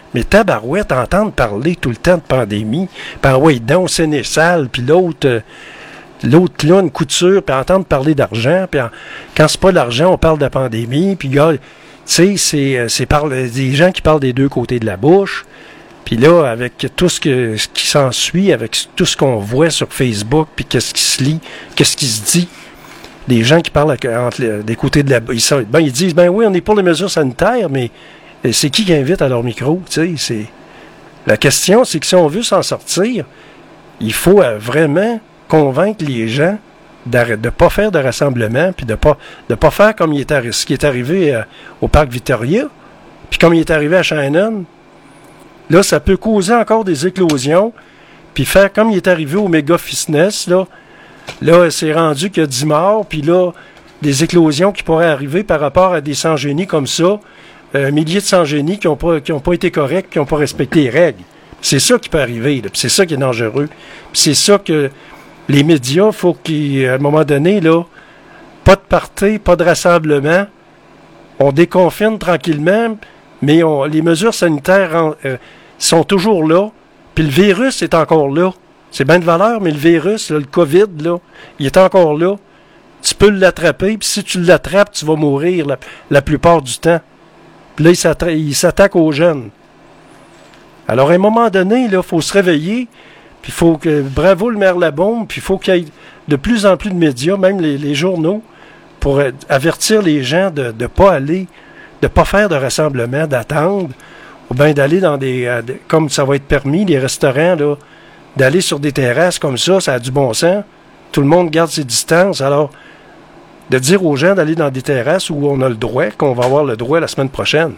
Mais tabarouette, entendre parler tout le temps de pandémie, puis ah ouais, donc Sénéchal, puis l'autre, euh, l'autre là, une couture, puis entendre parler d'argent, puis en, quand c'est pas l'argent, on parle de pandémie, puis gars, tu sais, c'est, c'est par, des gens qui parlent des deux côtés de la bouche. Puis là, avec tout ce, que, ce qui s'ensuit, avec tout ce qu'on voit sur Facebook, puis qu'est-ce qui se lit, qu'est-ce qui se dit, les gens qui parlent entre les, des côtés de la bouche, ils, ben, ils disent, ben oui, on est pour les mesures sanitaires, mais c'est qui qui invite à leur micro, tu sais, c'est... La question, c'est que si on veut s'en sortir, il faut euh, vraiment convaincre les gens de ne pas faire de rassemblement, puis de ne pas, de pas faire comme il est arri- ce qui est arrivé euh, au Parc Victoria, puis comme il est arrivé à Shannon. Là, ça peut causer encore des éclosions, puis faire comme il est arrivé au Méga Fitness, là. Là, c'est rendu qu'il y a dix morts, puis là, des éclosions qui pourraient arriver par rapport à des sans-génies comme ça, un millier de sans-génies qui n'ont pas, qui ont pas été corrects, qui n'ont pas respecté les règles. C'est ça qui peut arriver, là, puis c'est ça qui est dangereux. Puis c'est ça que les médias, il faut qu'à un moment donné, là, pas de party, pas de rassemblement, on déconfine tranquillement, mais on, les mesures sanitaires en, euh, sont toujours là, puis le virus est encore là. C'est bien de valeur, mais le virus, là, le COVID, là, il est encore là. Tu peux l'attraper, puis si tu l'attrapes, tu vas mourir la, la plupart du temps. Puis là, il, s'atta- il s'attaque aux jeunes. Alors, à un moment donné, il faut se réveiller, puis il faut que, bravo le maire Labombe, puis il faut qu'il y ait de plus en plus de médias, même les, les journaux, pour euh, avertir les gens de ne pas aller, de ne pas faire de rassemblement, d'attendre, ou bien d'aller dans des, euh, de, comme ça va être permis, les restaurants, là, d'aller sur des terrasses comme ça, ça a du bon sens. Tout le monde garde ses distances. Alors, de dire aux gens d'aller dans des terrasses où on a le droit, qu'on va avoir le droit la semaine prochaine.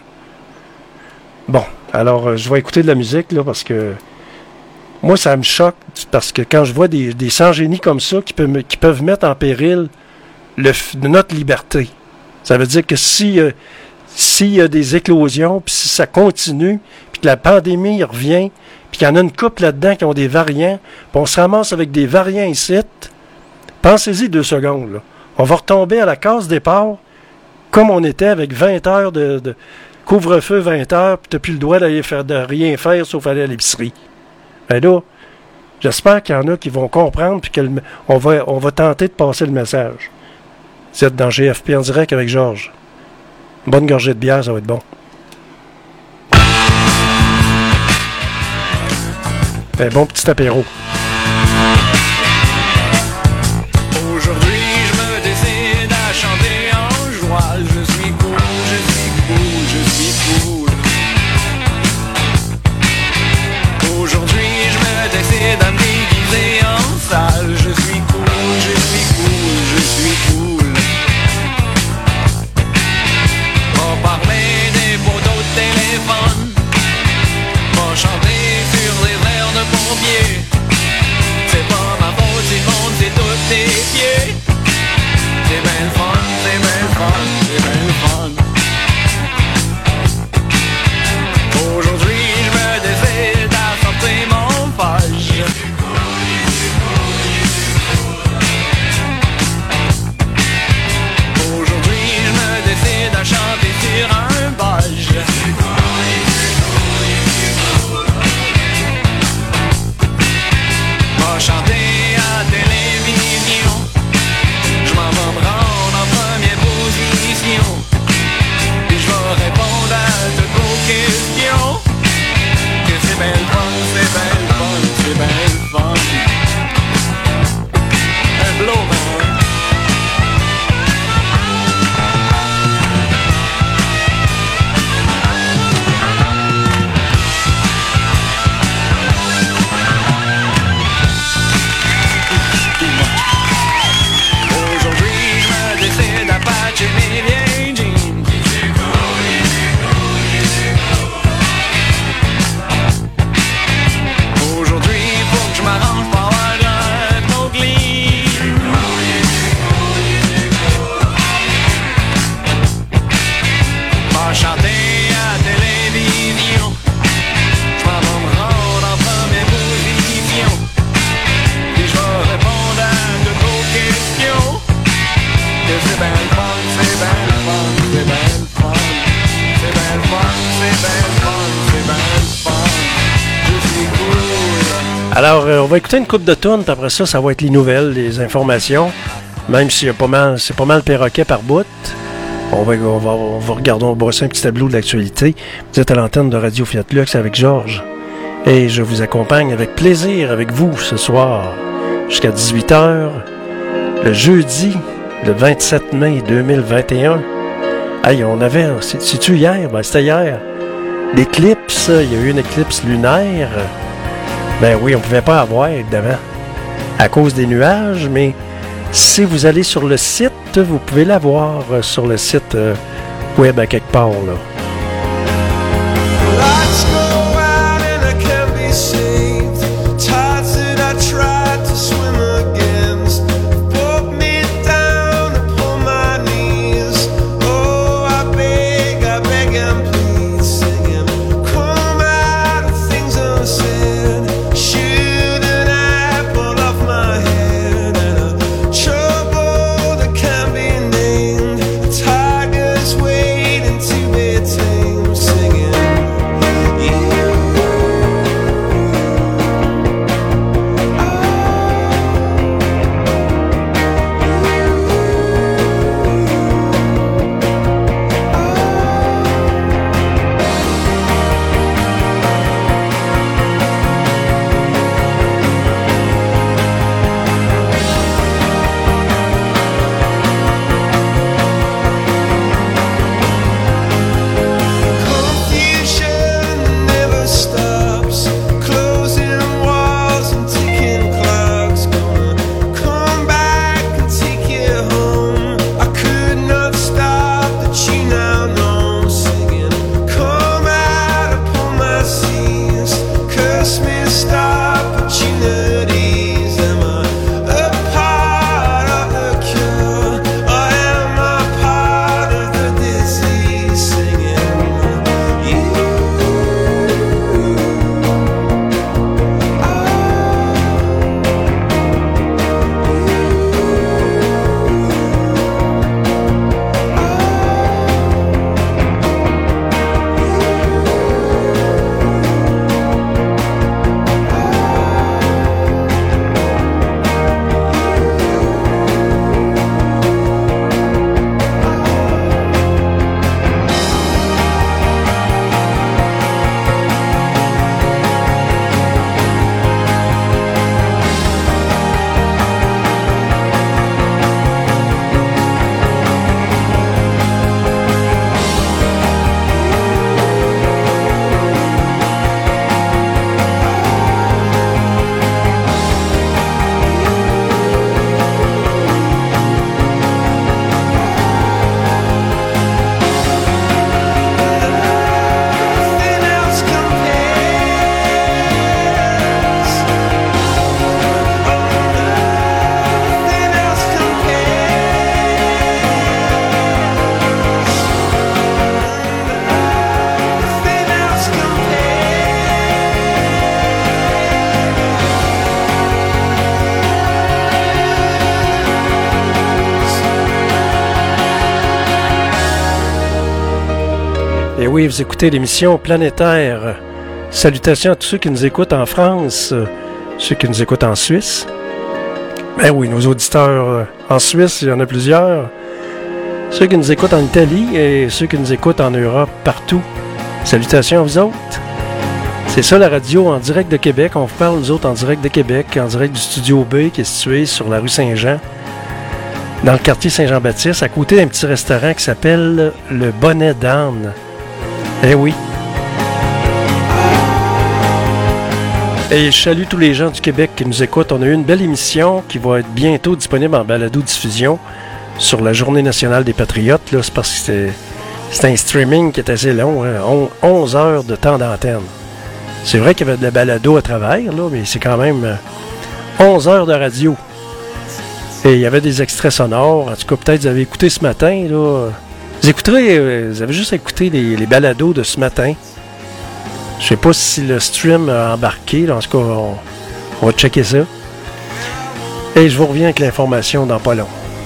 Bon, alors, euh, je vais écouter de la musique, là, parce que moi, ça me choque, parce que quand je vois des, des sans-génies comme ça qui peuvent, qui peuvent mettre en péril le, notre liberté, ça veut dire que si, euh, s'il y a des éclosions, puis si ça continue, puis que la pandémie revient, puis qu'il y en a une couple là-dedans qui ont des variants, puis on se ramasse avec des variants ici, pensez-y deux secondes, là. On va retomber à la case départ, comme on était avec vingt heures de, de couvre-feu, vingt heures, puis tu n'as plus le droit d'aller faire, de rien faire sauf aller à l'épicerie. Ben là, j'espère qu'il y en a qui vont comprendre, puis qu'on va, on va tenter de passer le message. Vous êtes dans G F P en direct avec Georges. Une bonne gorgée de bière, ça va être bon. Un bon petit apéro. Aujourd'hui, je me décide à chanter en joie. Je suis cool, je suis cool, je suis cool. Aujourd'hui, je me décide à me déguiser en sale. Je suis cool, je suis cool, je suis cool. On parlait des poteaux de téléphone. On chanter sur les airs de pompiers. C'est pas ma faute si le monde c'est tous tes pieds. C'est ben le fun, c'est ben le fun, c'est ben le fun. Aujourd'hui je me décide à sortir mon Alors, euh, on va écouter une coupe de tunes, puis après ça, ça va être les nouvelles, les informations. Même si pas mal, c'est pas mal perroquet par bout. On va, on va, on va regarder, on va brosser un petit tableau de l'actualité. Vous êtes à l'antenne de Radio Fiat Lux avec Georges. Et je vous accompagne avec plaisir avec vous ce soir jusqu'à dix-huit heures, le jeudi, le vingt-sept mai deux mille vingt et un. Hey, on avait, c'est, c'est-tu hier? Ben, c'était hier. L'éclipse, il y a eu une éclipse lunaire. Ben oui, on ne pouvait pas avoir, évidemment, à cause des nuages, mais si vous allez sur le site, vous pouvez la voir sur le site euh, web à quelque part, là. Et oui, vous écoutez l'émission Planétaire. Salutations à tous ceux qui nous écoutent en France, ceux qui nous écoutent en Suisse. Ben oui, nos auditeurs en Suisse, il y en a plusieurs. Ceux qui nous écoutent en Italie et ceux qui nous écoutent en Europe, partout. Salutations à vous autres. C'est ça la radio en direct de Québec. On vous parle, nous autres, en direct de Québec, en direct du Studio B qui est situé sur la rue Saint-Jean, dans le quartier Saint-Jean-Baptiste, à côté d'un petit restaurant qui s'appelle le Bonnet d'Âne. Eh oui. Et je salue tous les gens du Québec qui nous écoutent. On a eu une belle émission qui va être bientôt disponible en balado-diffusion sur la Journée nationale des Patriotes. Là, c'est parce que c'est, c'est un streaming qui est assez long, hein, onze heures de temps d'antenne. C'est vrai qu'il y avait de la balado à travers, là, mais c'est quand même onze heures de radio. Et il y avait des extraits sonores. En tout cas, peut-être vous avez écouté ce matin, là. Vous écouterez, vous avez juste écouté les, les balados de ce matin. Je sais pas si le stream a embarqué. Là, en tout cas, on, on va checker ça. Et je vous reviens avec l'information dans pas long.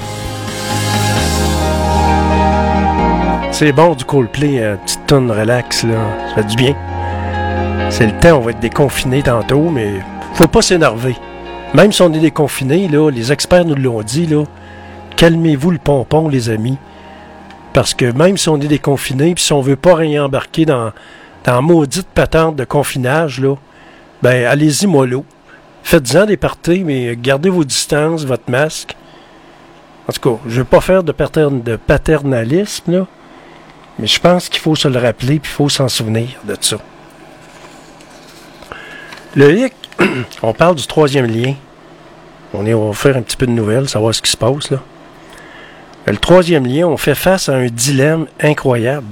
C'est bon du Coldplay, une petite tonne relax, là. Ça fait du bien. C'est le temps, on va être déconfinés tantôt, mais faut pas s'énerver. Même si on est déconfinés, là, les experts nous l'ont dit, là, calmez-vous le pompon, les amis. Parce que même si on est déconfinés, puis si on veut pas réembarquer dans, dans la maudite patente de confinage, là, ben allez-y mollo. Faites-en des parties, mais gardez vos distances, votre masque. En tout cas, je veux pas faire de, patern- de paternalisme, là, mais je pense qu'il faut se le rappeler, puis il faut s'en souvenir de ça. Le hic, on parle du troisième lien. On, est, on va faire un petit peu de nouvelles, savoir ce qui se passe, là. Le troisième lien, on fait face à un dilemme incroyable.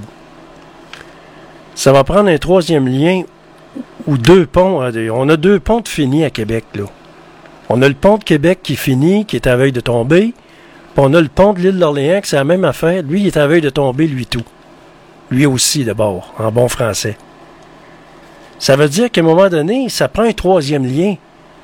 Ça va prendre un troisième lien ou deux ponts. On a deux ponts de finis à Québec, là. On a le pont de Québec qui finit, qui est à veille de tomber. Puis on a le pont de l'île d'Orléans, qui c'est la même affaire. Lui, il est à veille de tomber, lui tout. Lui aussi, d'abord, en bon français. Ça veut dire qu'à un moment donné, ça prend un troisième lien.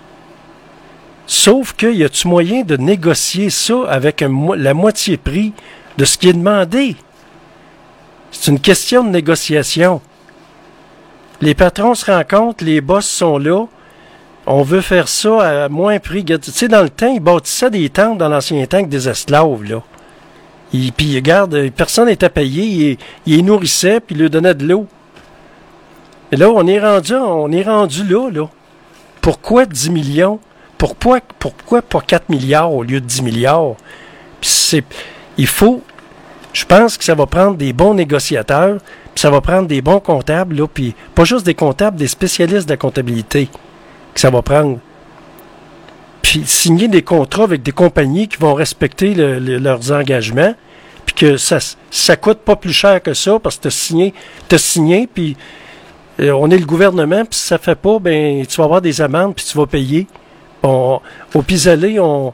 Sauf que, y a-tu moyen de négocier ça avec un mo- la moitié prix de ce qui est demandé? C'est une question de négociation. Les patrons se rencontrent, les boss sont là. On veut faire ça à moins prix. Tu sais, dans le temps, ils bâtissaient des tentes dans l'ancien temps avec des esclaves, là. Et puis, regarde, personne n'était payé. Ils, ils les nourrissaient, puis ils leur donnaient de l'eau. Et là, on est rendu, on est rendu là, là. Pourquoi dix millions? Pourquoi, pourquoi pas quatre milliards au lieu de dix milliards? Puis c'est, il faut, je pense que ça va prendre des bons négociateurs, puis ça va prendre des bons comptables, là, puis pas juste des comptables, des spécialistes de la comptabilité que ça va prendre. Puis signer des contrats avec des compagnies qui vont respecter le, le, leurs engagements, puis que ça ça coûte pas plus cher que ça, parce que tu as signé, t'as signé, puis euh, on est le gouvernement, puis si ça fait pas, ben tu vas avoir des amendes, puis tu vas payer. On, au pis-aller, on,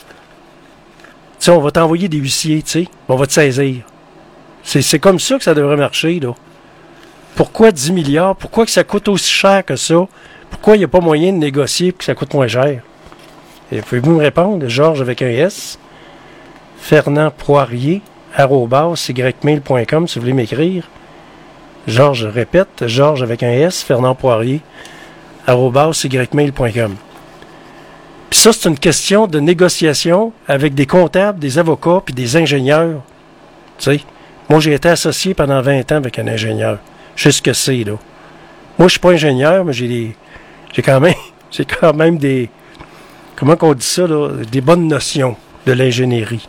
on va t'envoyer des huissiers, tu sais, on va te saisir. C'est, c'est comme ça que ça devrait marcher, là. Pourquoi dix milliards? Pourquoi que ça coûte aussi cher que ça? Pourquoi il n'y a pas moyen de négocier pour que ça coûte moins cher? Et pouvez-vous me répondre? Georges avec un S. Fernand Poirier, arobase, ymail point com, si vous voulez m'écrire. Georges, répète, Georges avec un S, Fernand Poirier, arobase, ymail point com. Puis ça, c'est une question de négociation avec des comptables, des avocats, puis des ingénieurs. Tu sais, moi, j'ai été associé pendant vingt ans avec un ingénieur. Je sais ce que c'est, là. Moi, je suis pas ingénieur, mais j'ai des, j'ai quand même, j'ai quand même des, comment qu'on dit ça, là, des bonnes notions de l'ingénierie.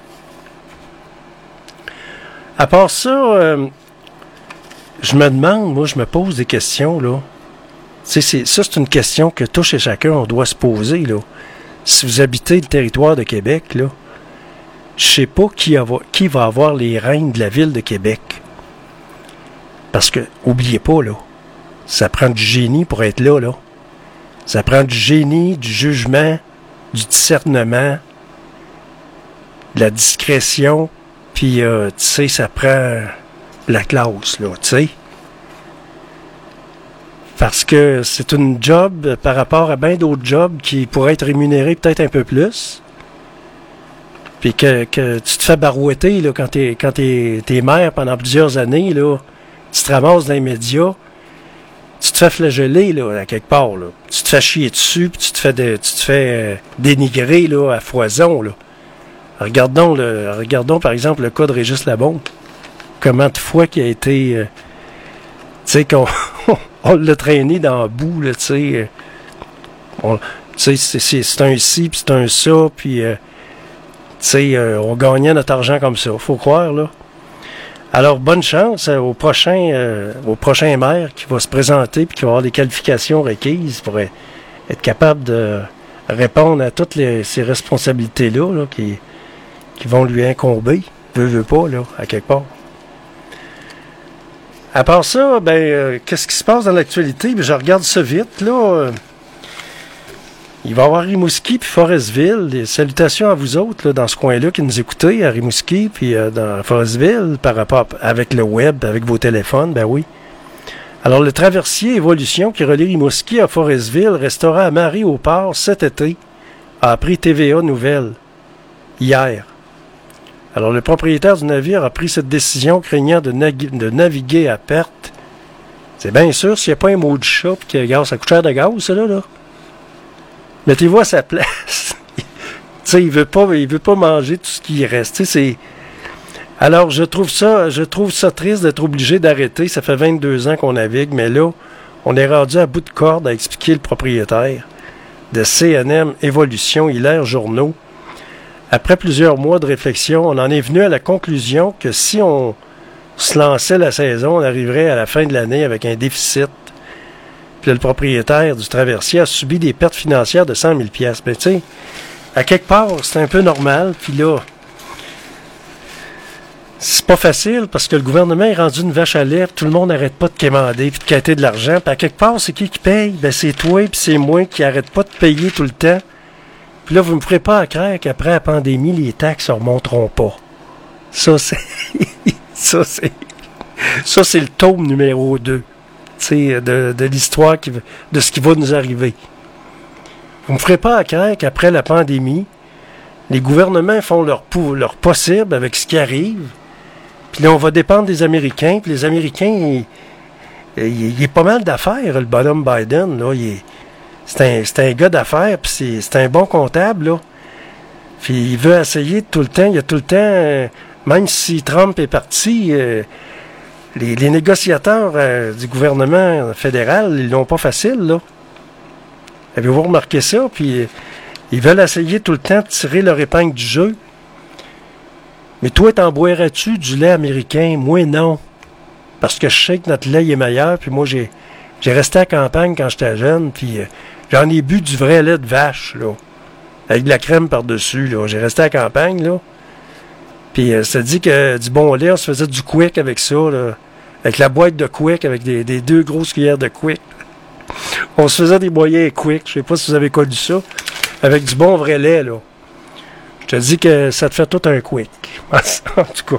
À part ça, euh, je me demande, moi, je me pose des questions, là. Tu sais, c'est, ça, c'est une question que tous et chacun, on doit se poser, là. Si vous habitez le territoire de Québec, là, je sais pas qui, ava, qui va avoir les rênes de la ville de Québec. Parce que, oubliez pas, là, ça prend du génie pour être là, là. Ça prend du génie, du jugement, du discernement, de la discrétion, puis, euh, tu sais, ça prend la classe, là, tu sais. Parce que c'est une job par rapport à bien d'autres jobs qui pourraient être rémunérés peut-être un peu plus. Puis que, que tu te fais barouetter là, quand t'es quand t'es, t'es maire pendant plusieurs années, là, tu te ramasses dans les médias, tu te fais flageller là, à quelque part. Là. Tu te fais chier dessus, puis tu te fais de, tu te fais euh, dénigrer là, à foison. Là. Regardons, le, regardons par exemple le cas de Régis Labombe. Comment de fois qu'il a été... Euh, tu sais, qu'on on l'a traîné dans le bout, là, tu sais. Tu sais, c'est, c'est, c'est un ci, puis c'est un ça, puis, euh, tu sais, euh, on gagnait notre argent comme ça, faut croire, là. Alors, bonne chance euh, au prochain euh, au prochain maire qui va se présenter, puis qui va avoir les qualifications requises pour être, être capable de répondre à toutes les, ces responsabilités-là, là, qui, qui vont lui incomber, veut, veut pas, là, à quelque part. À part ça, ben, euh, qu'est-ce qui se passe dans l'actualité? Ben, je regarde ça vite, là. Euh, il va y avoir Rimouski puis Forestville. Et salutations à vous autres, là, dans ce coin-là, qui nous écoutez, à Rimouski puis euh, dans Forestville, par rapport avec le web, avec vos téléphones, ben oui. Alors, le traversier Évolution qui relie Rimouski à Forestville restera amarré au port cet été, a appris T V A Nouvelles, hier. Alors, le propriétaire du navire a pris cette décision craignant de, nag- de naviguer à perte. C'est bien sûr, s'il n'y a pas un mot de chat, puis que gaz, ça coûte cher de gaz, ça, là, là. Mettez-vous à sa place. Tu sais, il veut pas, il veut pas manger tout ce qui reste. Tu sais, c'est... Alors, je trouve ça, je trouve ça triste d'être obligé d'arrêter. Ça fait vingt-deux ans qu'on navigue, mais là, on est rendu à bout de corde à expliquer le propriétaire de C N M Évolution, Hilaire Journeau. Après plusieurs mois de réflexion, on en est venu à la conclusion que si on se lançait la saison, on arriverait à la fin de l'année avec un déficit. Puis là, le propriétaire du traversier a subi des pertes financières de cent mille dollars. Mais tu sais, à quelque part, c'est un peu normal. Puis là, c'est pas facile parce que le gouvernement est rendu une vache à lait, tout le monde n'arrête pas de quémander puis de quêter de l'argent. Puis à quelque part, c'est qui qui paye? Ben c'est toi puis c'est moi qui arrête pas de payer tout le temps. Puis là, vous me ferez pas à craindre qu'après la pandémie, les taxes ne remonteront pas. Ça, c'est... ça, c'est... Ça, c'est le tome numéro deux. Tu sais, de, de l'histoire, qui, de ce qui va nous arriver. Vous me ferez pas à craindre qu'après la pandémie, les gouvernements font leur, pou- leur possible avec ce qui arrive. Puis là, on va dépendre des Américains. Puis les Américains, il, il, il est pas mal d'affaires, le bonhomme Biden. Là. Il est, c'est, un, c'est un gars d'affaires, puis c'est, c'est un bon comptable. Là. Puis il veut essayer tout le temps. Il y a tout le temps, euh, même si Trump est parti, euh, les, les négociateurs euh, du gouvernement fédéral, ils l'ont pas facile. Là. Avez-vous remarqué ça? Puis euh, ils veulent essayer tout le temps de tirer leur épingle du jeu. Mais toi, t'en boirais-tu du lait américain? Moi, non. Parce que je sais que notre lait est meilleur, puis moi, j'ai j'ai resté à campagne quand j'étais jeune, puis euh, j'en ai bu du vrai lait de vache, là, avec de la crème par-dessus, là. J'ai resté à campagne, là. Puis euh, ça dit que du bon lait, on se faisait du Quick avec ça, là. Avec la boîte de Quick, avec des, des deux grosses cuillères de Quick. On se faisait des moyens Quick, je sais pas si vous avez connu ça, avec du bon vrai lait, là. Je te dis que ça te fait tout un Quick. En tout cas.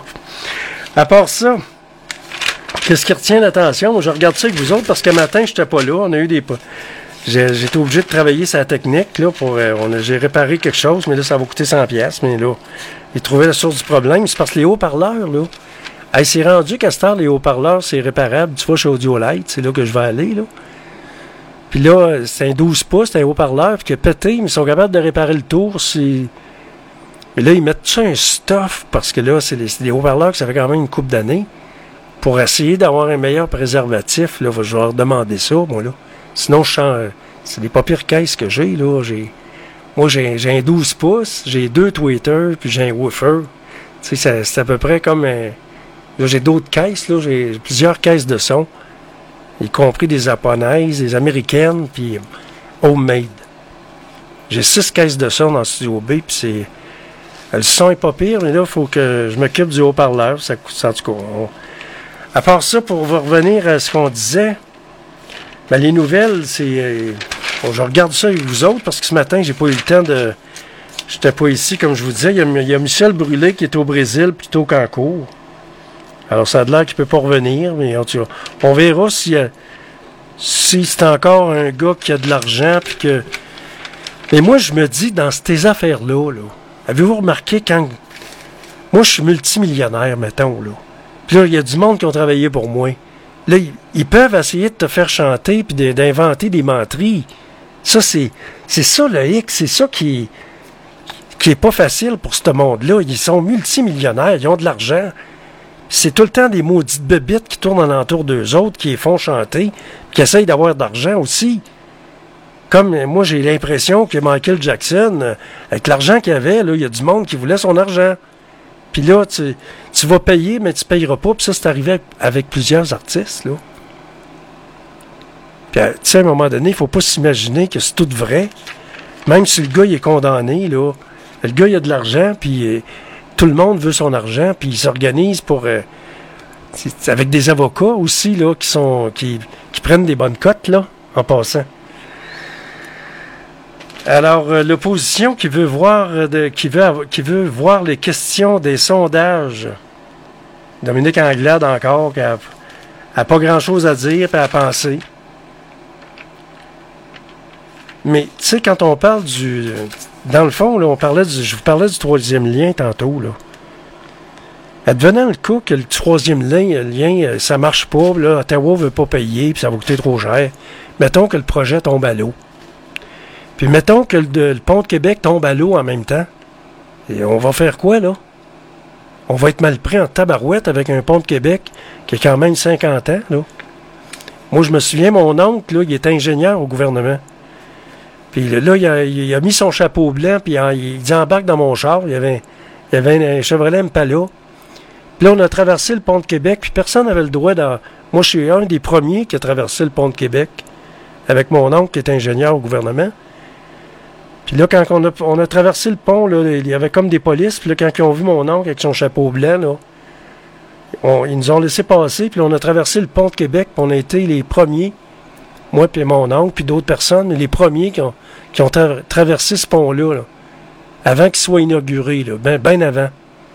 À part ça, qu'est-ce qui retient l'attention? Moi, je regarde ça avec vous autres parce que matin, je n'étais pas là. On a eu des... J'ai, j'étais obligé de travailler sur la technique. Là, pour, euh, on a, j'ai réparé quelque chose, mais là, ça va coûter cent dollars. Mais là, j'ai trouvé la source du problème. C'est parce que les haut-parleurs, là... Hey, c'est rendu qu'à cette heure, les haut-parleurs, c'est réparable. Tu vois, chez Audiolite, c'est là que je vais aller, là. Puis là, c'est un douze pouces, c'est un haut-parleur, puis qui a pété, mais ils sont capables de réparer le tour. C'est... Mais là, ils mettent ça un stuff, parce que là, c'est des, c'est des haut-parleurs que ça fait quand même une couple d'années. Pour essayer d'avoir un meilleur préservatif, là, je vais leur demander ça, moi, là. Sinon, je sens, euh, c'est des pas pires caisses que j'ai, là. J'ai, moi, j'ai, j'ai un douze pouces, j'ai deux tweeters, puis j'ai un woofer. Tu sais, c'est, c'est à peu près comme un... Là, j'ai d'autres caisses, là. J'ai plusieurs caisses de son, y compris des japonaises, des américaines, puis homemade. J'ai six caisses de son dans Studio B, puis c'est... Le son est pas pire, mais là, il faut que je m'occupe du haut-parleur. Ça coûte, en tout cas. On... À part ça, pour revenir à ce qu'on disait, ben, les nouvelles, c'est... Euh, bon, je regarde ça avec vous autres, parce que ce matin, j'ai pas eu le temps de... J'étais pas ici, comme je vous disais. Il y a, il y a Michel Brûlé qui est au Brésil, plutôt qu'en cours. Alors, ça a l'air qu'il peut pas revenir, mais en tout cas, on verra si, euh, si c'est encore un gars qui a de l'argent, puis que... Mais moi, je me dis, dans ces affaires-là, là, avez-vous remarqué quand... Moi, je suis multimillionnaire, mettons, là. Puis là, il y a du monde qui ont travaillé pour moi. Là, ils, ils peuvent essayer de te faire chanter puis de, d'inventer des menteries. Ça, c'est... C'est ça, le hic. C'est ça qui... qui est pas facile pour ce monde-là. Ils sont multimillionnaires. Ils ont de l'argent. C'est tout le temps des maudites bébites qui tournent alentour d'eux autres, qui les font chanter, qui essayent d'avoir de l'argent aussi. Comme moi, j'ai l'impression que Michael Jackson, euh, avec l'argent qu'il avait, là, il y a du monde qui voulait son argent. Puis là, tu, tu vas payer, mais tu ne payeras pas. Puis ça, c'est arrivé avec plusieurs artistes, là. Puis, tu sais, à un moment donné, il ne faut pas s'imaginer que c'est tout vrai. Même si le gars, il est condamné, là. Le gars, il a de l'argent, puis euh, tout le monde veut son argent, puis il s'organise pour... Euh, c'est, avec des avocats aussi, là, qui sont qui, qui prennent des bonnes cotes, là, en passant. Alors, euh, l'opposition qui veut voir euh, de, qui veut avoir, qui veut voir les questions des sondages. Dominique Anglade encore, qui a, a pas grand-chose à dire et à penser. Mais, tu sais, quand on parle du... Dans le fond, là, on parlait du, je vous parlais du troisième lien tantôt, là. Advenant le cas que le troisième lien, lien ça marche pas, là, Ottawa veut pas payer, puis ça va coûter trop cher. Mettons que le projet tombe à l'eau. Puis mettons que le, le pont de Québec tombe à l'eau en même temps. Et on va faire quoi, là? On va être mal pris en tabarouette avec un pont de Québec qui a quand même cinquante ans, là. Moi, je me souviens, mon oncle, là, il était ingénieur au gouvernement. Puis là, il a, il a mis son chapeau blanc, puis il, il dit embarque dans mon char. Il y avait, il y avait un Chevrolet Impala. Puis là, on a traversé le pont de Québec, puis personne n'avait le droit de... Moi, je suis un des premiers qui a traversé le pont de Québec avec mon oncle qui est ingénieur au gouvernement. Puis là, quand on a, on a traversé le pont, là, il y avait comme des polices. Puis là, quand ils ont vu mon oncle avec son chapeau blanc, là, on, ils nous ont laissé passer. Puis là, on a traversé le pont de Québec. Puis on a été les premiers, moi puis mon oncle, puis d'autres personnes, mais les premiers qui ont, qui ont tra- traversé ce pont-là, là, avant qu'il soit inauguré, là, bien ben avant.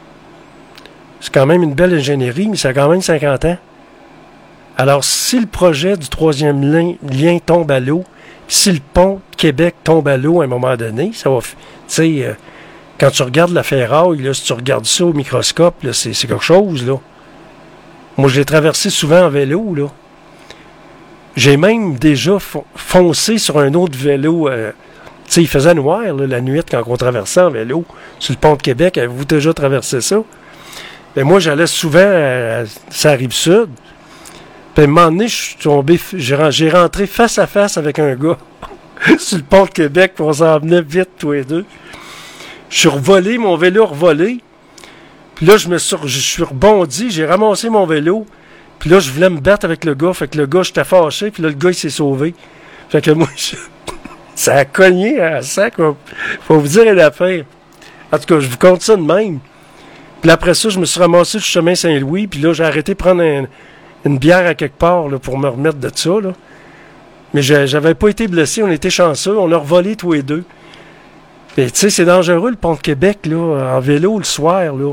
C'est quand même une belle ingénierie, mais ça a quand même cinquante ans. Alors, si le projet du troisième lien, lien tombe à l'eau, si le pont de Québec tombe à l'eau à un moment donné, ça va... Tu sais, euh, quand tu regardes la ferraille, là, si tu regardes ça au microscope, là, c'est, c'est quelque chose, là. Moi, je l'ai traversé souvent en vélo, là. J'ai même déjà fon- foncé sur un autre vélo. Euh, tu sais, il faisait noir, là, la nuit, quand on traversait en vélo sur le pont de Québec. Avez-vous déjà traversé ça? Mais moi, j'allais souvent à, à, à la Rive-Sud. Puis à un moment donné, je suis tombé, j'ai, j'ai rentré face à face avec un gars sur le pont de Québec, puis on s'en venait vite, tous les deux. Je suis revolé, mon vélo revolé. Puis là, je me suis, je suis rebondi, j'ai ramassé mon vélo. Puis là, je voulais me battre avec le gars. Fait que le gars, j'étais fâché, puis là, le gars, il s'est sauvé. Fait que moi, je, ça a cogné à sac. Faut vous dire une affaire. En tout cas, je vous compte ça de même. Puis après ça, je me suis ramassé sur le chemin Saint-Louis, puis là, j'ai arrêté de prendre un... une bière à quelque part là, pour me remettre de ça. Là. Mais j'avais pas été blessé, on était chanceux, on a revolé tous les deux. Et tu sais, c'est dangereux le pont de Québec, là, en vélo le soir. Là.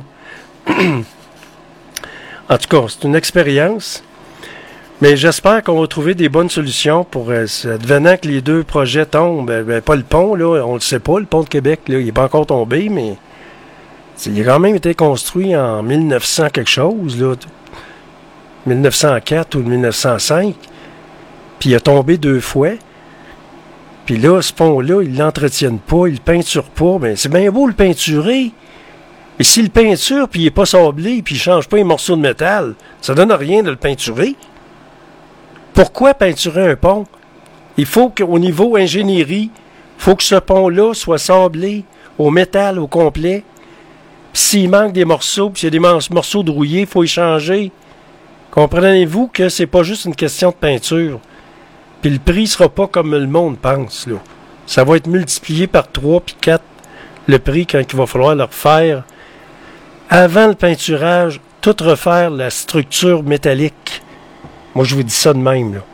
En tout cas, c'est une expérience. Mais j'espère qu'on va trouver des bonnes solutions pour, euh, advenant que les deux projets tombent. Ben, ben, pas le pont, là, on le sait pas, le pont de Québec, là, il n'est pas encore tombé, mais il a quand même été construit en mille neuf cents quelque chose, là. mille neuf cent quatre ou mille neuf cent cinq, puis il a tombé deux fois. Puis là, ce pont-là, ils ne l'entretiennent pas, ils ne le peinturent pas. Ben, c'est bien beau le peinturer. Et s'il le peinture, puis il n'est pas sablé, puis il ne change pas les morceaux de métal, ça ne donne rien de le peinturer. Pourquoi peinturer un pont? Il faut qu'au niveau ingénierie, il faut que ce pont-là soit sablé au métal au complet. Puis s'il manque des morceaux, puis s'il y a des morceaux de rouillé, il faut y changer. Comprenez-vous que c'est pas juste une question de peinture. Puis le prix sera pas comme le monde pense, là. Ça va être multiplié par trois puis quatre le prix quand il va falloir le refaire. Avant le peinturage, tout refaire la structure métallique. Moi, je vous dis ça de même, là.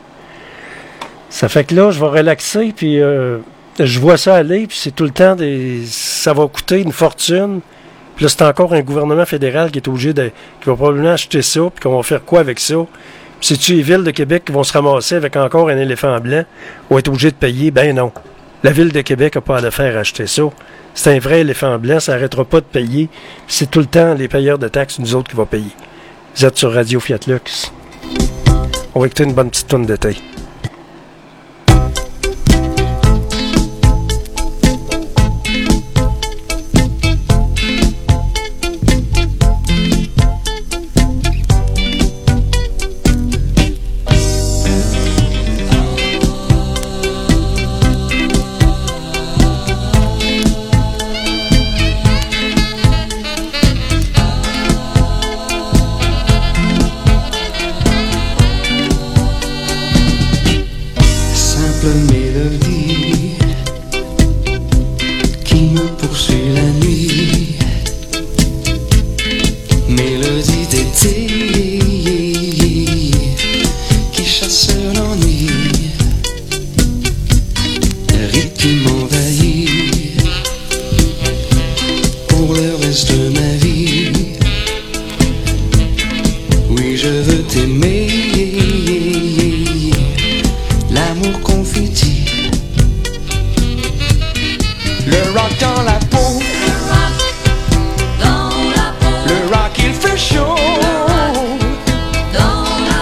Ça fait que là, je vais relaxer, puis euh, je vois ça aller, puis c'est tout le temps des... ça va coûter une fortune. Puis là, c'est encore un gouvernement fédéral qui est obligé de... qui va probablement acheter ça, puis qu'on va faire quoi avec ça? Puis c'est-tu les villes de Québec qui vont se ramasser avec encore un éléphant blanc ou être obligés de payer? Ben non. La ville de Québec n'a pas à le faire acheter ça. C'est un vrai éléphant blanc, ça n'arrêtera pas de payer. Puis c'est tout le temps les payeurs de taxes, nous autres, qui vont payer. Vous êtes sur Radio Fiat Lux. On va écouter une bonne petite tourne d'été.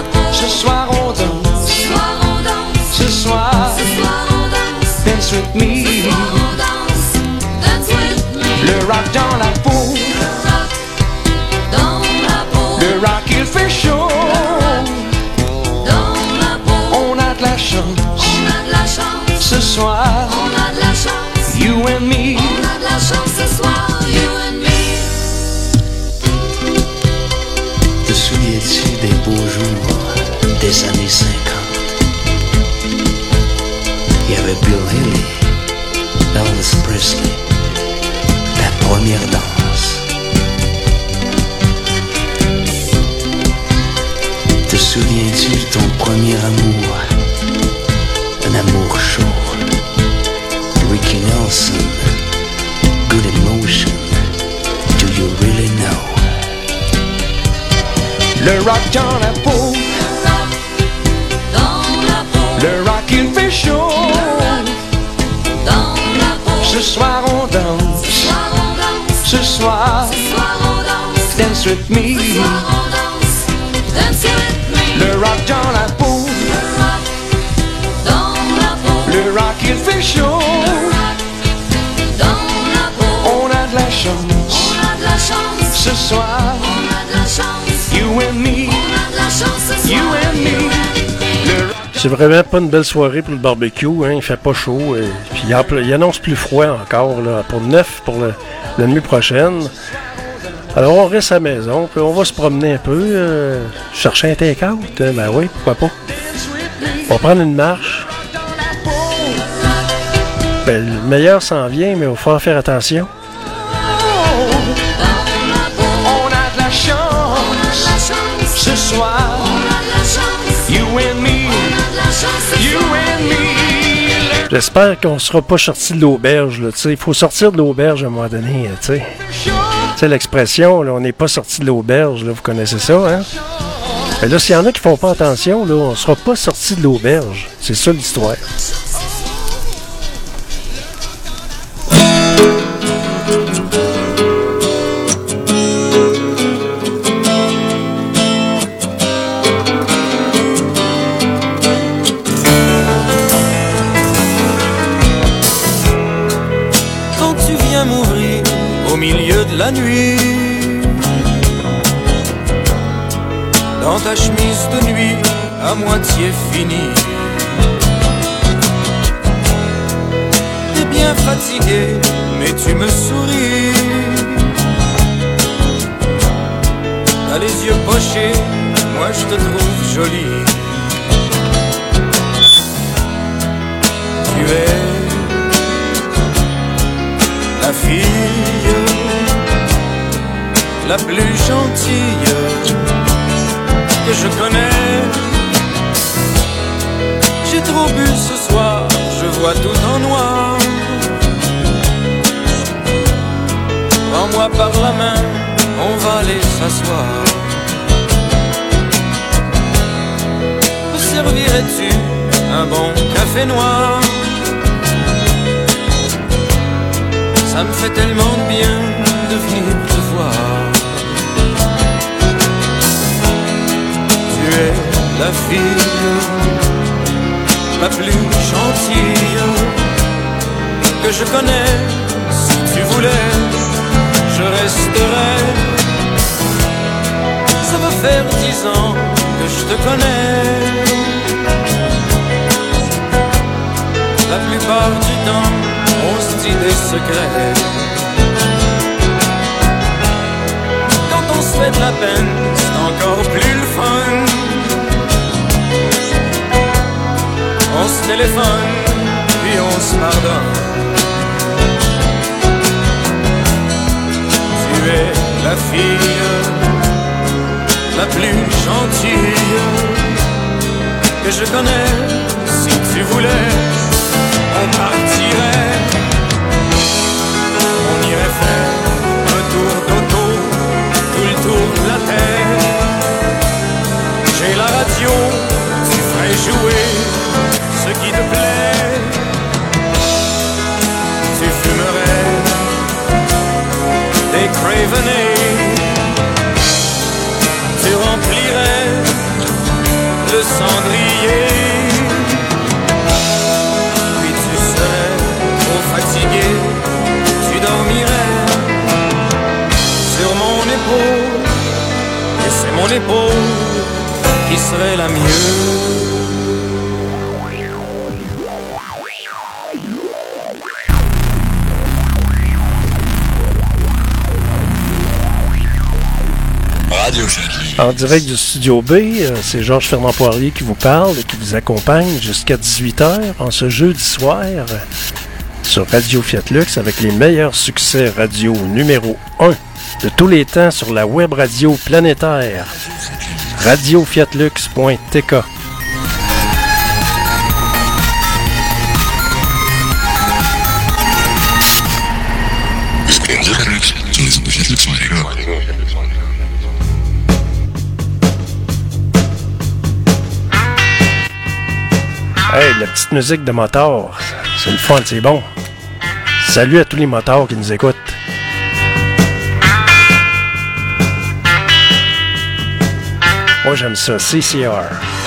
With me Ce soir on danse, dance with me. Le rock dans la peau, Le rock dans la peau. le rock il fait chaud. Dans la peau. On a de la chance On a de la chance. ce soir, On a de la chance. you and me. On a de la chance ce soir, you and me. Te souviens-tu des beaux jours des années cinquante? Il y avait Bill Haley, Elvis Presley, la première danse. Te souviens-tu de ton premier amour? Un amour chaud. Ricky Nelson, Good Emotion. Do you really know? Le rock dans la peau, Le rock dans la peau. le rock il fait chaud. Dans la peau. Ce soir on danse, Ce soir on danse. ce soir, Ce soir on danse. dance with me. Ce soir on danse. Dance with me. Le rock dans la peau, Le rock dans la peau. le rock il fait chaud. Le rock dans la peau. On a de la chance On a de la chance. ce soir, On a de la chance. you and me, On a de la chance ce soir. you and me. Le rock C'est vraiment pas une belle soirée pour le barbecue, hein. Il fait pas chaud. Et puis il, appla- il annonce plus froid encore là, pour neuf pour le- la nuit prochaine. Alors on reste à la maison, puis on va se promener un peu, euh, chercher un take-out. Hein. Ben oui, pourquoi pas. On va prendre une marche. Ben, le meilleur s'en vient, mais il va falloir faire attention. on a de la chance ce soir, you and me, you and me. Le J'espère qu'on sera pas sorti de l'auberge. Là, tu sais. Il faut sortir de l'auberge à un moment donné. Tu sais. Tu sais, l'expression, là, on n'est pas sorti de l'auberge, là, vous connaissez ça, hein? Mais là, s'il y en a qui font pas attention, là, on sera pas sorti de l'auberge. C'est ça l'histoire. Quand tu viens m'ouvrir au milieu de la nuit, dans ta chemise de nuit à moitié finie, t'es bien fatigué mais tu me souris. T'as les yeux pochés, moi je te trouve jolie. Tu es la fille la plus gentille que je connais. J'ai trop bu ce soir, je vois tout en noir. Prends-moi par la main, on va aller s'asseoir. Me servirais-tu un bon café noir? Ça me fait tellement de bien de venir te voir. Tu es la fille la plus gentille que je connais. Si tu voulais, je resterais. Ça va faire dix ans que je te connais. La plupart du temps, on se dit des secrets. Quand on se fait de la peine, c'est encore plus le fun. On se téléphone, puis on se pardonne. Tu es la fille la plus gentille que je connais. Si tu voulais, on partirait. On irait faire un tour d'auto, tout le tour de la terre. J'ai la radio, tu ferais jouer ce qui te plaît. Tu fumerais des Cravenets. Tu remplirais le cendrier. Puis tu serais au épaule qui serait la mieux. En direct du Studio B, euh, c'est Georges Fernand Poirier qui vous parle et qui vous accompagne jusqu'à dix-huit heures en ce jeudi soir euh, sur Radio Fiat Lux avec les meilleurs succès radio numéro un de tous les temps sur la web radio planétaire radio fiat lux point t k. Hey, la petite musique de moteur, c'est le fun, c'est bon. Salut à tous les motards qui nous écoutent. Moi, j'aime ça, C C R.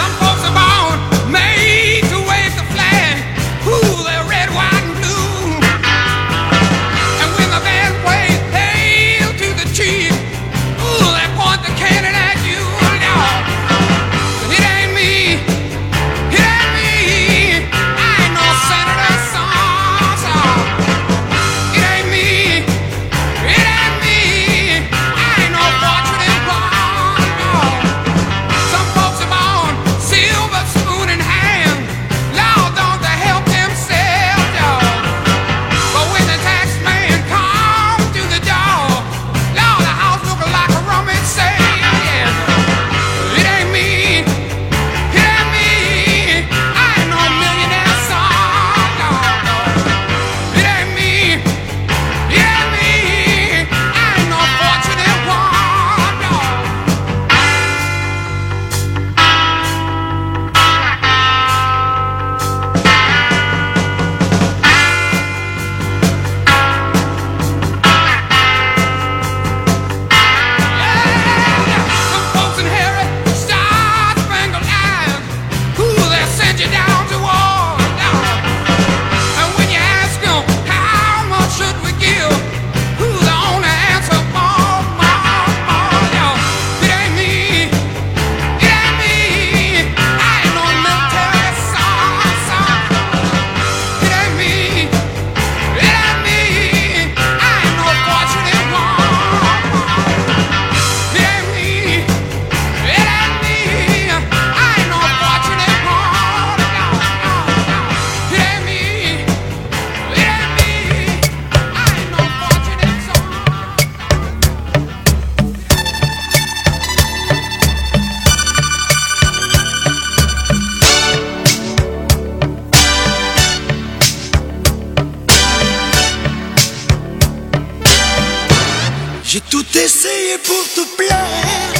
J'ai tout essayé pour te plaire.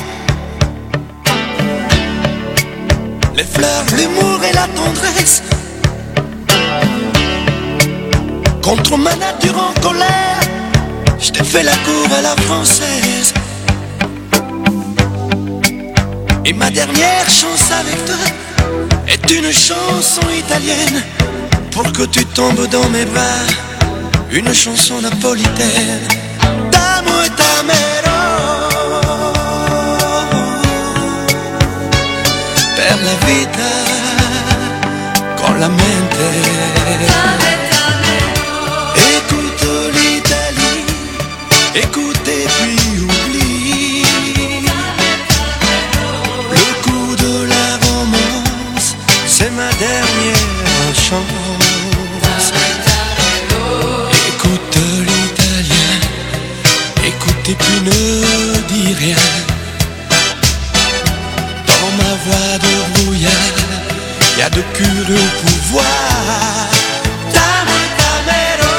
Les fleurs, l'humour et la tendresse. Contre ma nature en colère, je t'ai fait la cour à la française. Et ma dernière chance avec toi est une chanson italienne. Pour que tu tombes dans mes bras, une chanson napolitaine. T'amo e t'amerò per la vita con la mente. Écoute l'Italie, écoute et puis oublie. Le coup de la romance, c'est ma dernière chance. Écoute l'italien, écoute et puis ne dis rien. Dans ma voix de brouillard, y'a de curieux pouvoirs. T'amo e t'amerò.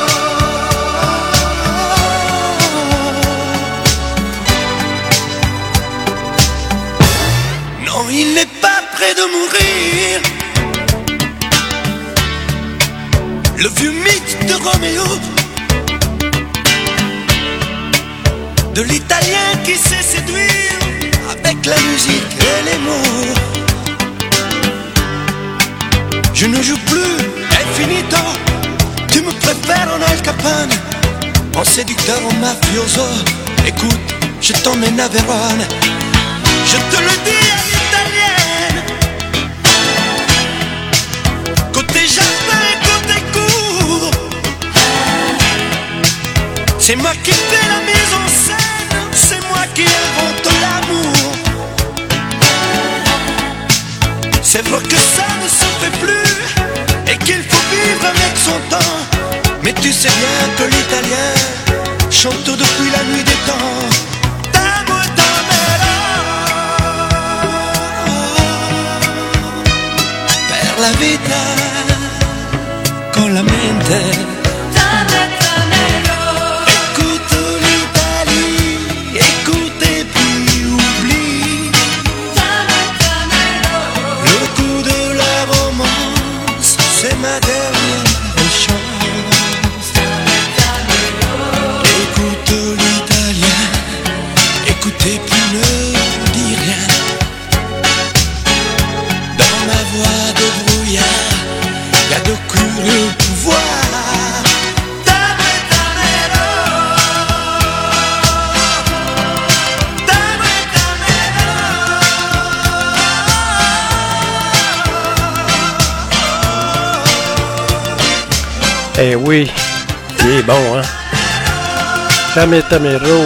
Non, il n'est pas près de mourir. Le vieux mythe de Roméo, de l'italien qui sait séduire avec la musique et les mots. Je ne joue plus, è finito. Tu me préfères en Al Capone, en séducteur, en mafioso. Écoute, je t'emmène à Vérone. je te le dis à l'italienne. Côté jardin et côté cour, c'est moi qui fais la mise en scène, c'est moi qui invente l'amour. C'est vrai que ça ne se fait plus et qu'il faut vivre avec son temps. Mais tu sais bien que l'italien chante depuis la nuit des temps. T'amo e t'amerò per la vita con la mente. T'amo e t'amerò. Écoute l'Italie, écoute et puis oublie. T'amo e t'amerò. Le coup de la romance, c'est ma dernière chance. Écoutez, puis ne dis rien. Dans ma voix de brouillard, y'a de curieux pouvoirs. T'amo e t'amerò. T'amo e t'amerò. Eh oui, il est bon, hein? T'amo e t'amerò.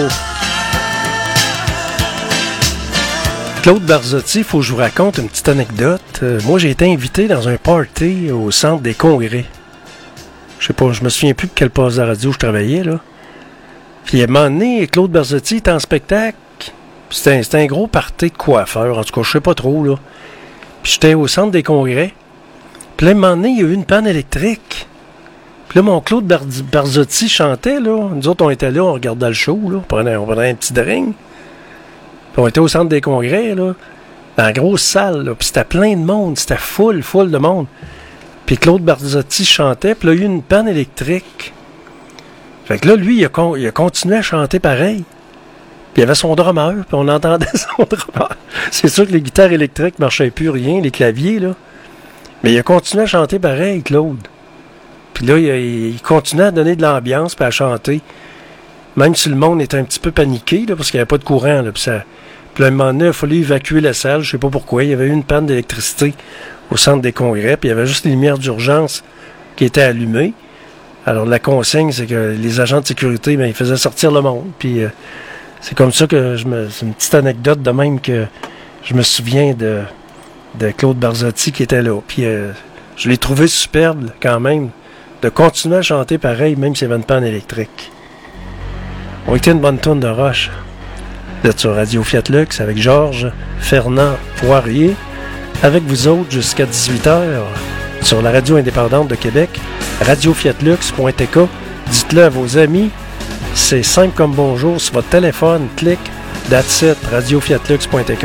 Claude Barzotti, il faut que je vous raconte une petite anecdote. Euh, moi, j'ai été invité dans un party au centre des congrès. Je sais pas, je me souviens plus de quel poste de radio je travaillais, là. Puis à un moment donné, Claude Barzotti était en spectacle. C'était un, c'était un gros party de coiffeurs, en tout cas, je sais pas trop, là. Puis j'étais au centre des congrès. Puis là, à un moment donné, il y a eu une panne électrique. Puis là, mon Claude Bar- Barzotti chantait, là. Nous autres, on était là, on regardait le show, là. On prenait, on prenait un petit drink. Puis on était au centre des congrès, là, dans la grosse salle, là, puis c'était plein de monde, c'était full, full de monde. Puis Claude Barzotti chantait, puis là, il y a eu une panne électrique. Fait que là, lui, il a, con- il a continué à chanter pareil. Puis il y avait son drummer, puis on entendait son drummer. C'est sûr que les guitares électriques marchaient plus, rien, les claviers, là. Mais il a continué à chanter pareil, Claude. Puis là, il, a, il continuait à donner de l'ambiance, puis à chanter. Même si le monde était un petit peu paniqué, là, parce qu'il n'y avait pas de courant, là, puis ça... Puis à un moment donné, il a fallu évacuer la salle, je sais pas pourquoi. Il y avait eu une panne d'électricité au centre des congrès, puis il y avait juste les lumières d'urgence qui étaient allumées. Alors la consigne, c'est que les agents de sécurité, ben, ils faisaient sortir le monde. Puis euh, c'est comme ça que je me... C'est une petite anecdote de même que je me souviens de, de Claude Barzotti qui était là. Puis euh, je l'ai trouvé superbe, quand même, de continuer à chanter pareil, même s'il y avait une panne électrique. On était une bonne tourne de roche. Vous êtes sur Radio Fiat Lux avec Georges Fernand Poirier. Avec vous autres jusqu'à dix-huit heures sur la radio indépendante de Québec, radio fiat lux point t k. Dites-le à vos amis. C'est simple comme bonjour sur votre téléphone. Clic, that's it, radio fiat lux point t k.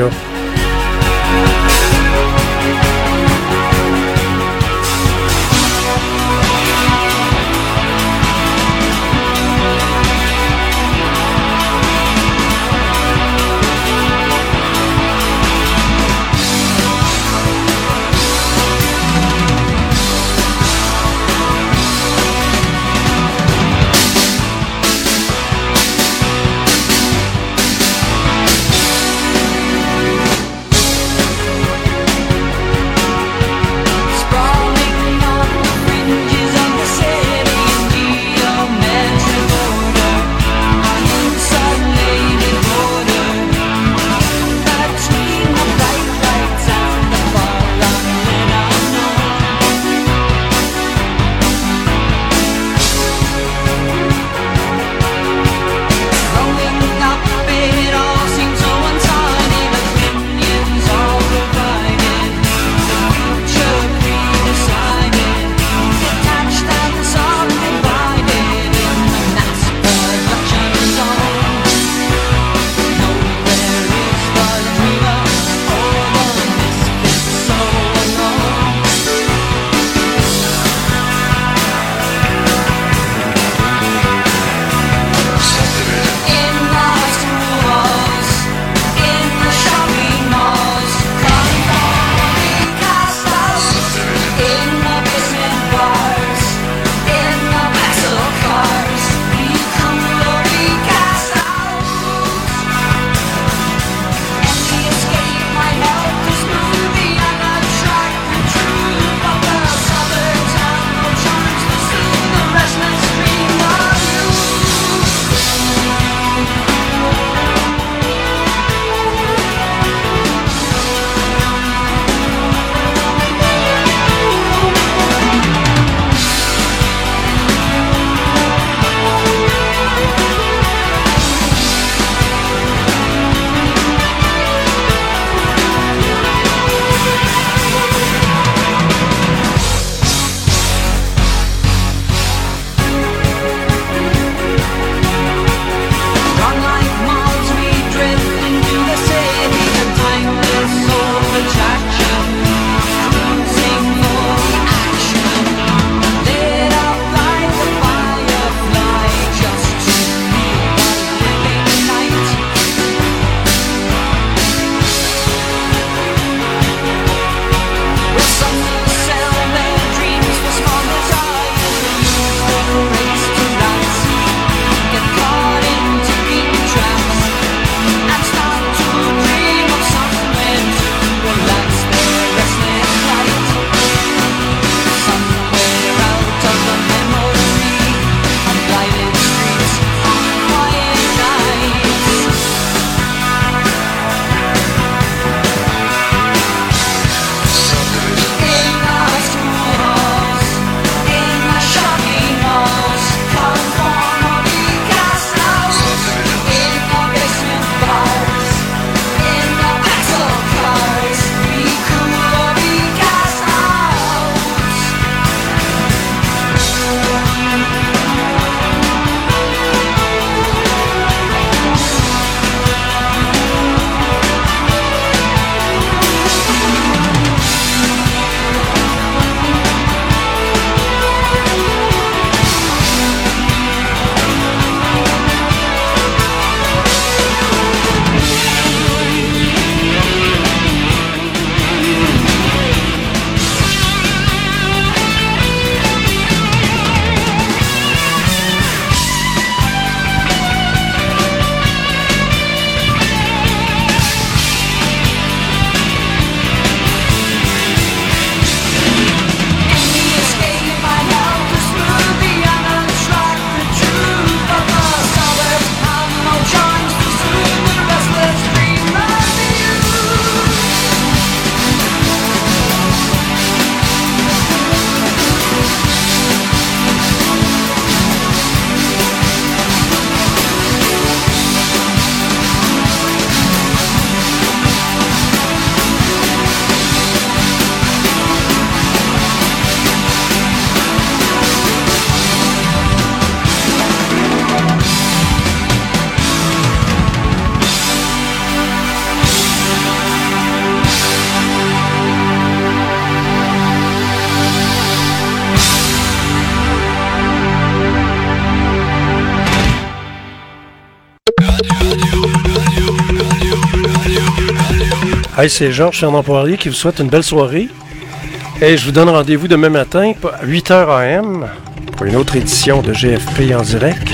Hey, c'est Georges Fernand Poirier qui vous souhaite une belle soirée. Et je vous donne rendez-vous demain matin à huit heures A M pour une autre édition de G F P en direct.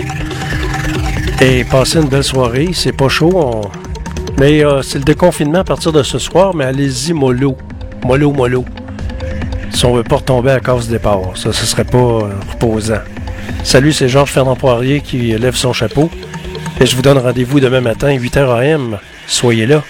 Et passez une belle soirée. C'est pas chaud. On... Mais euh, c'est le déconfinement à partir de ce soir. Mais allez-y mollo. Mollo, mollo. Si on veut pas retomber à cause du départ. Ça, ce serait pas euh, reposant. Salut, c'est Georges Fernand Poirier qui lève son chapeau. Et je vous donne rendez-vous demain matin, huit heures A M. Soyez là.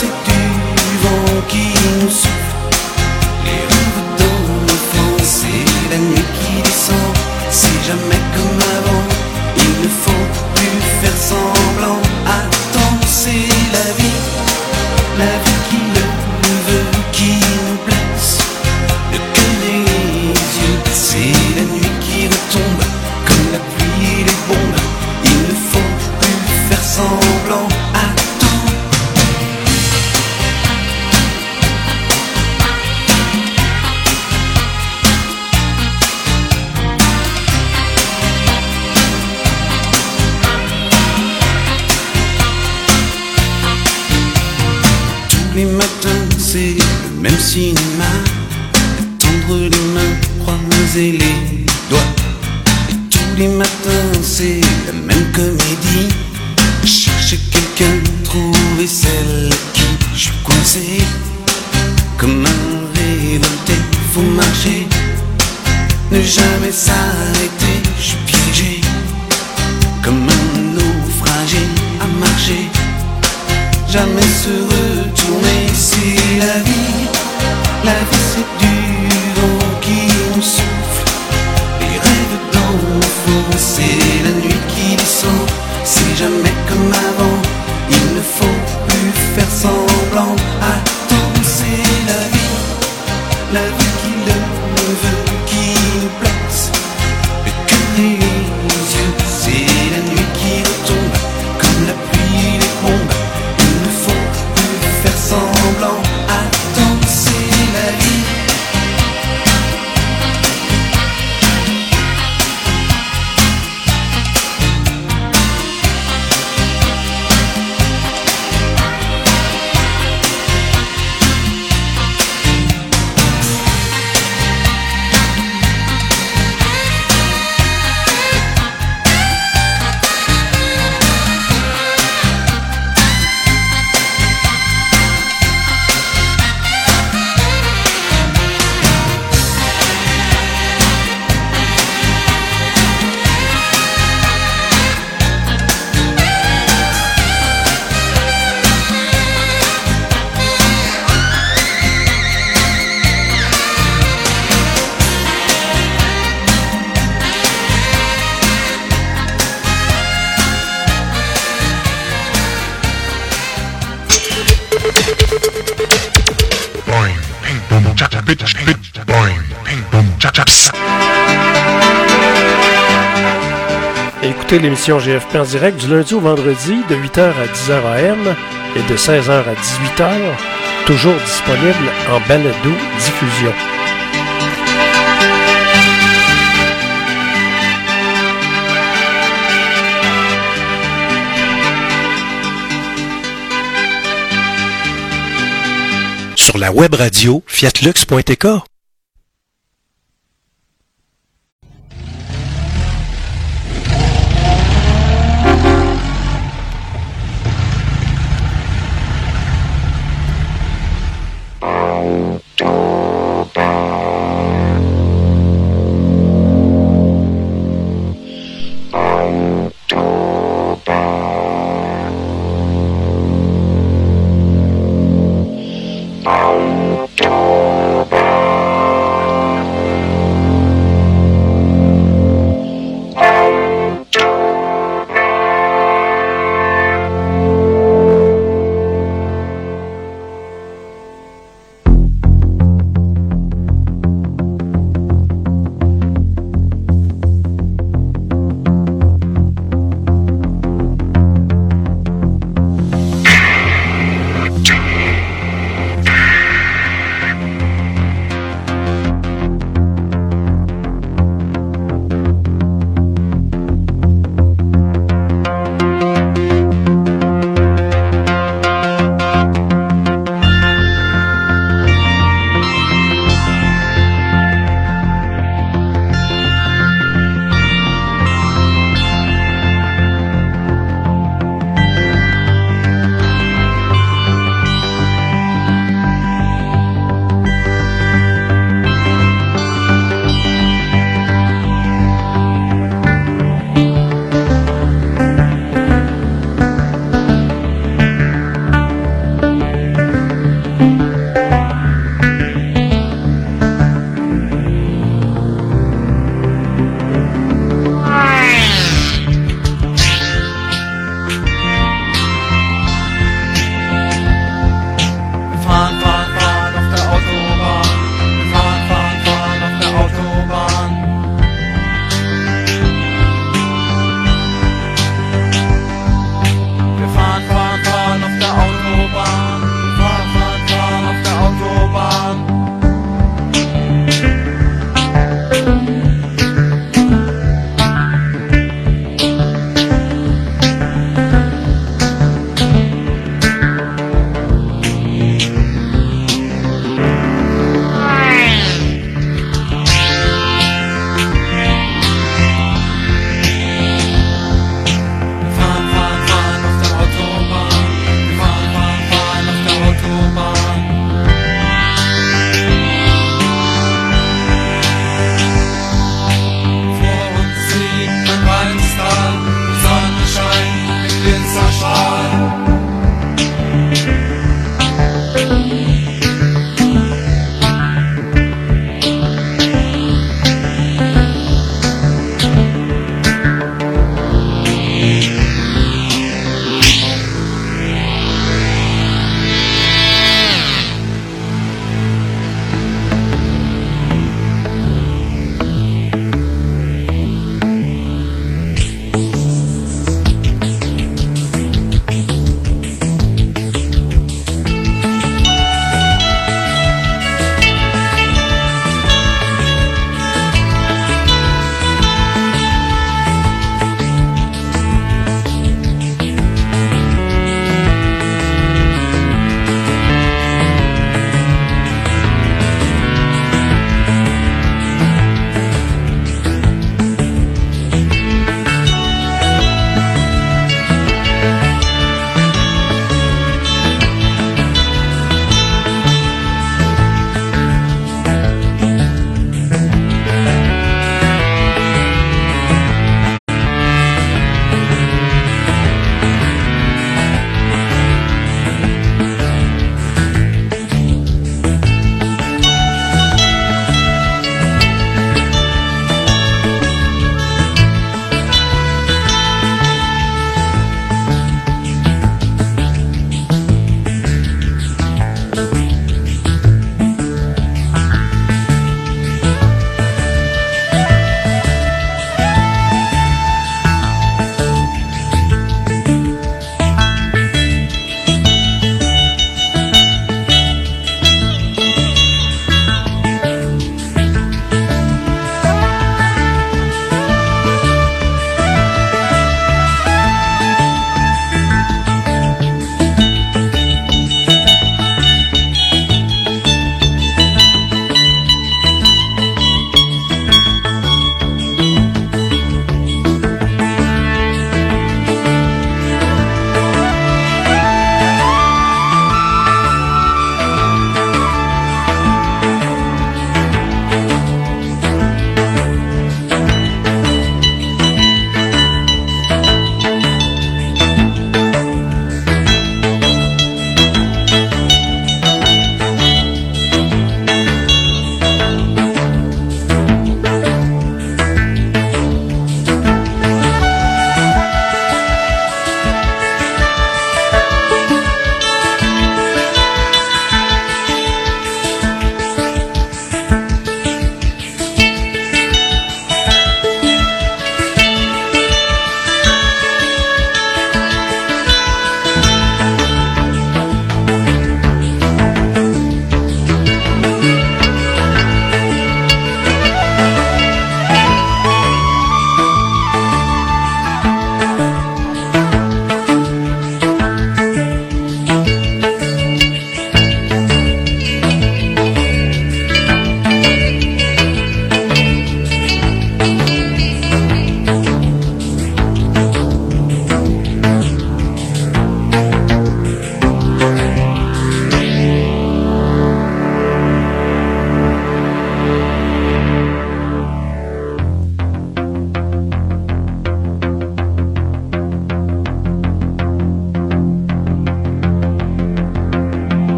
Qui nous souffle les rêves d'enfance et jamais comme avant. Il ne faut plus faire semblant. Attends, c'est la vie, la vie qui le veut, qui nous blesse. Le cœur et les yeux, c'est la nuit qui retombe comme la pluie et les bombes. Il ne faut plus faire semblant. Attends. Tous les matins c'est le même cinéma. Tendre les mains, croiser les doigts. Et tous les matins c'est la même comédie. Chercher quelqu'un, trouver celle qui je suis coincé. Comme un révolté, faut marcher. Ne jamais s'arrêter, je suis piégé. Comme un naufragé à marcher. Jamais se retourner, c'est la vie. La vie c'est du vent qui nous souffle. Les rêves d'enfants, c'est la nuit qui descend. C'est jamais comme avant, il ne faut plus faire semblant. Attends, c'est la vie, la vie qui le veut, qui nous blesse. Le cœur et les yeux, c'est la nuit qui retombe comme la pluie et les bombes. Il ne faut plus faire semblant. Attends, c'est la vie. Écoutez l'émission G F P en direct du lundi au vendredi de huit heures à dix heures A M et de seize heures à dix-huit heures, toujours disponible en balado-diffusion. Sur la web radio fiatlux point t k. Bye.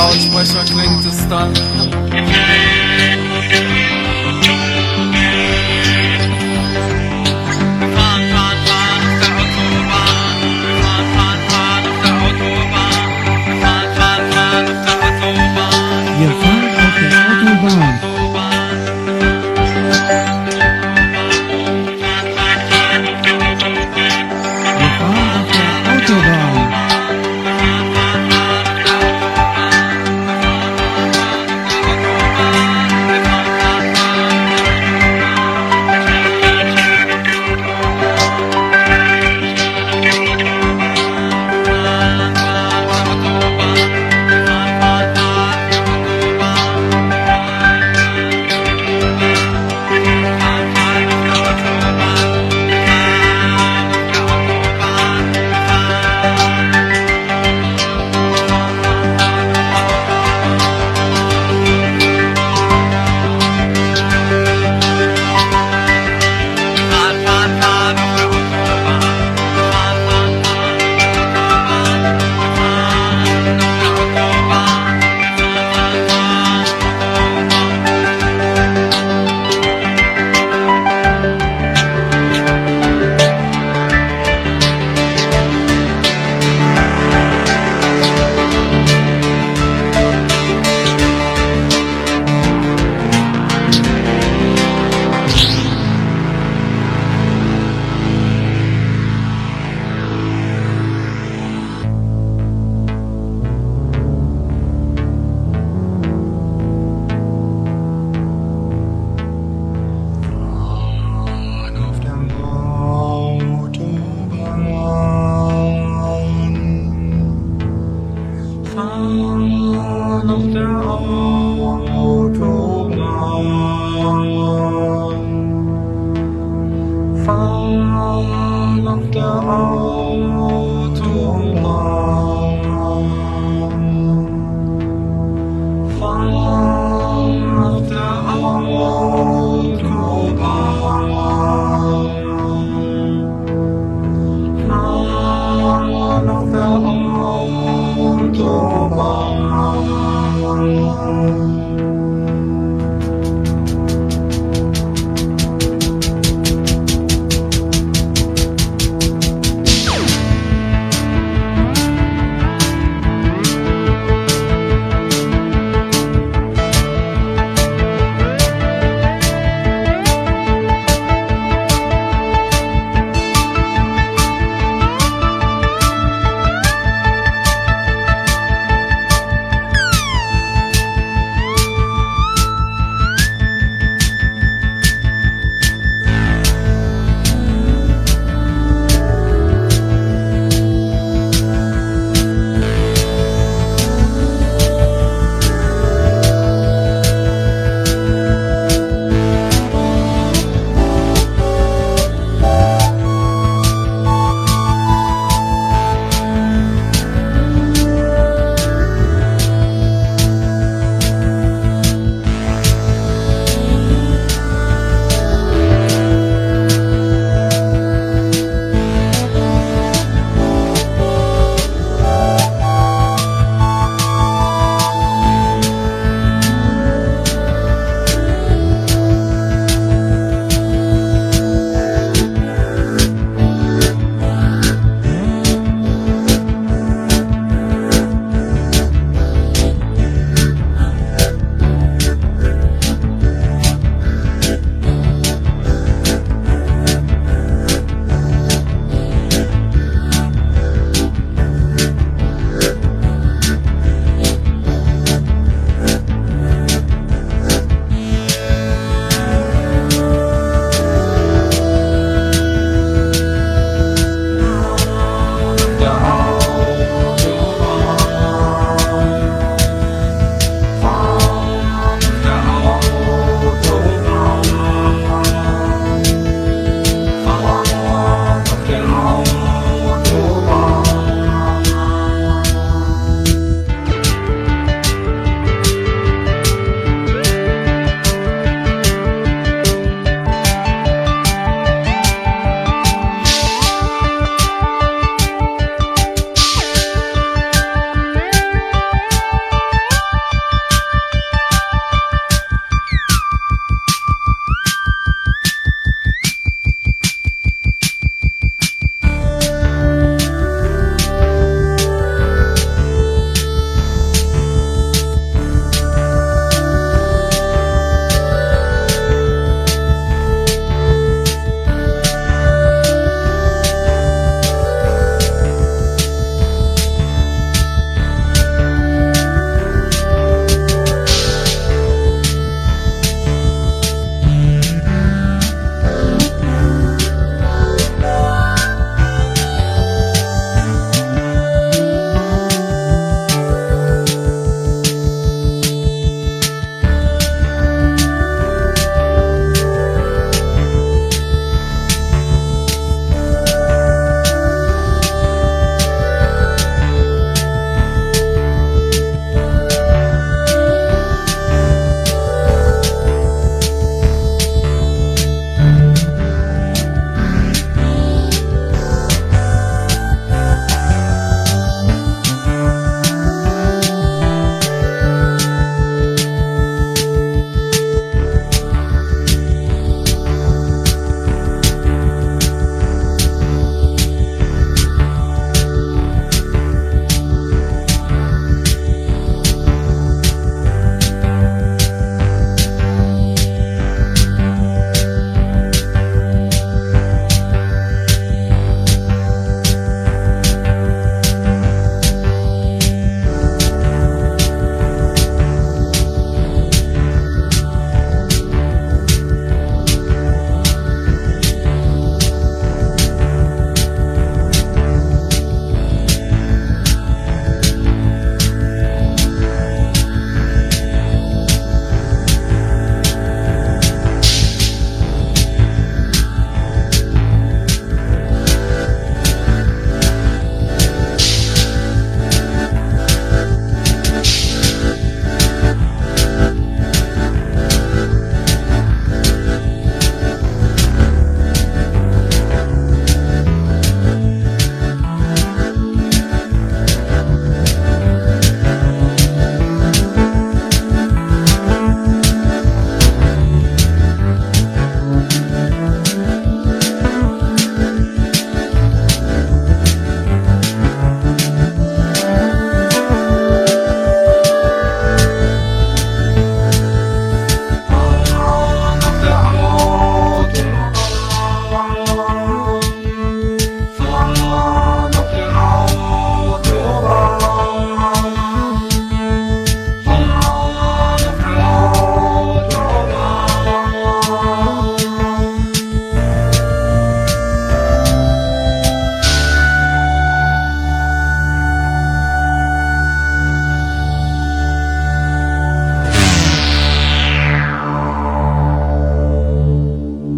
Lautsprecher klingt es dann.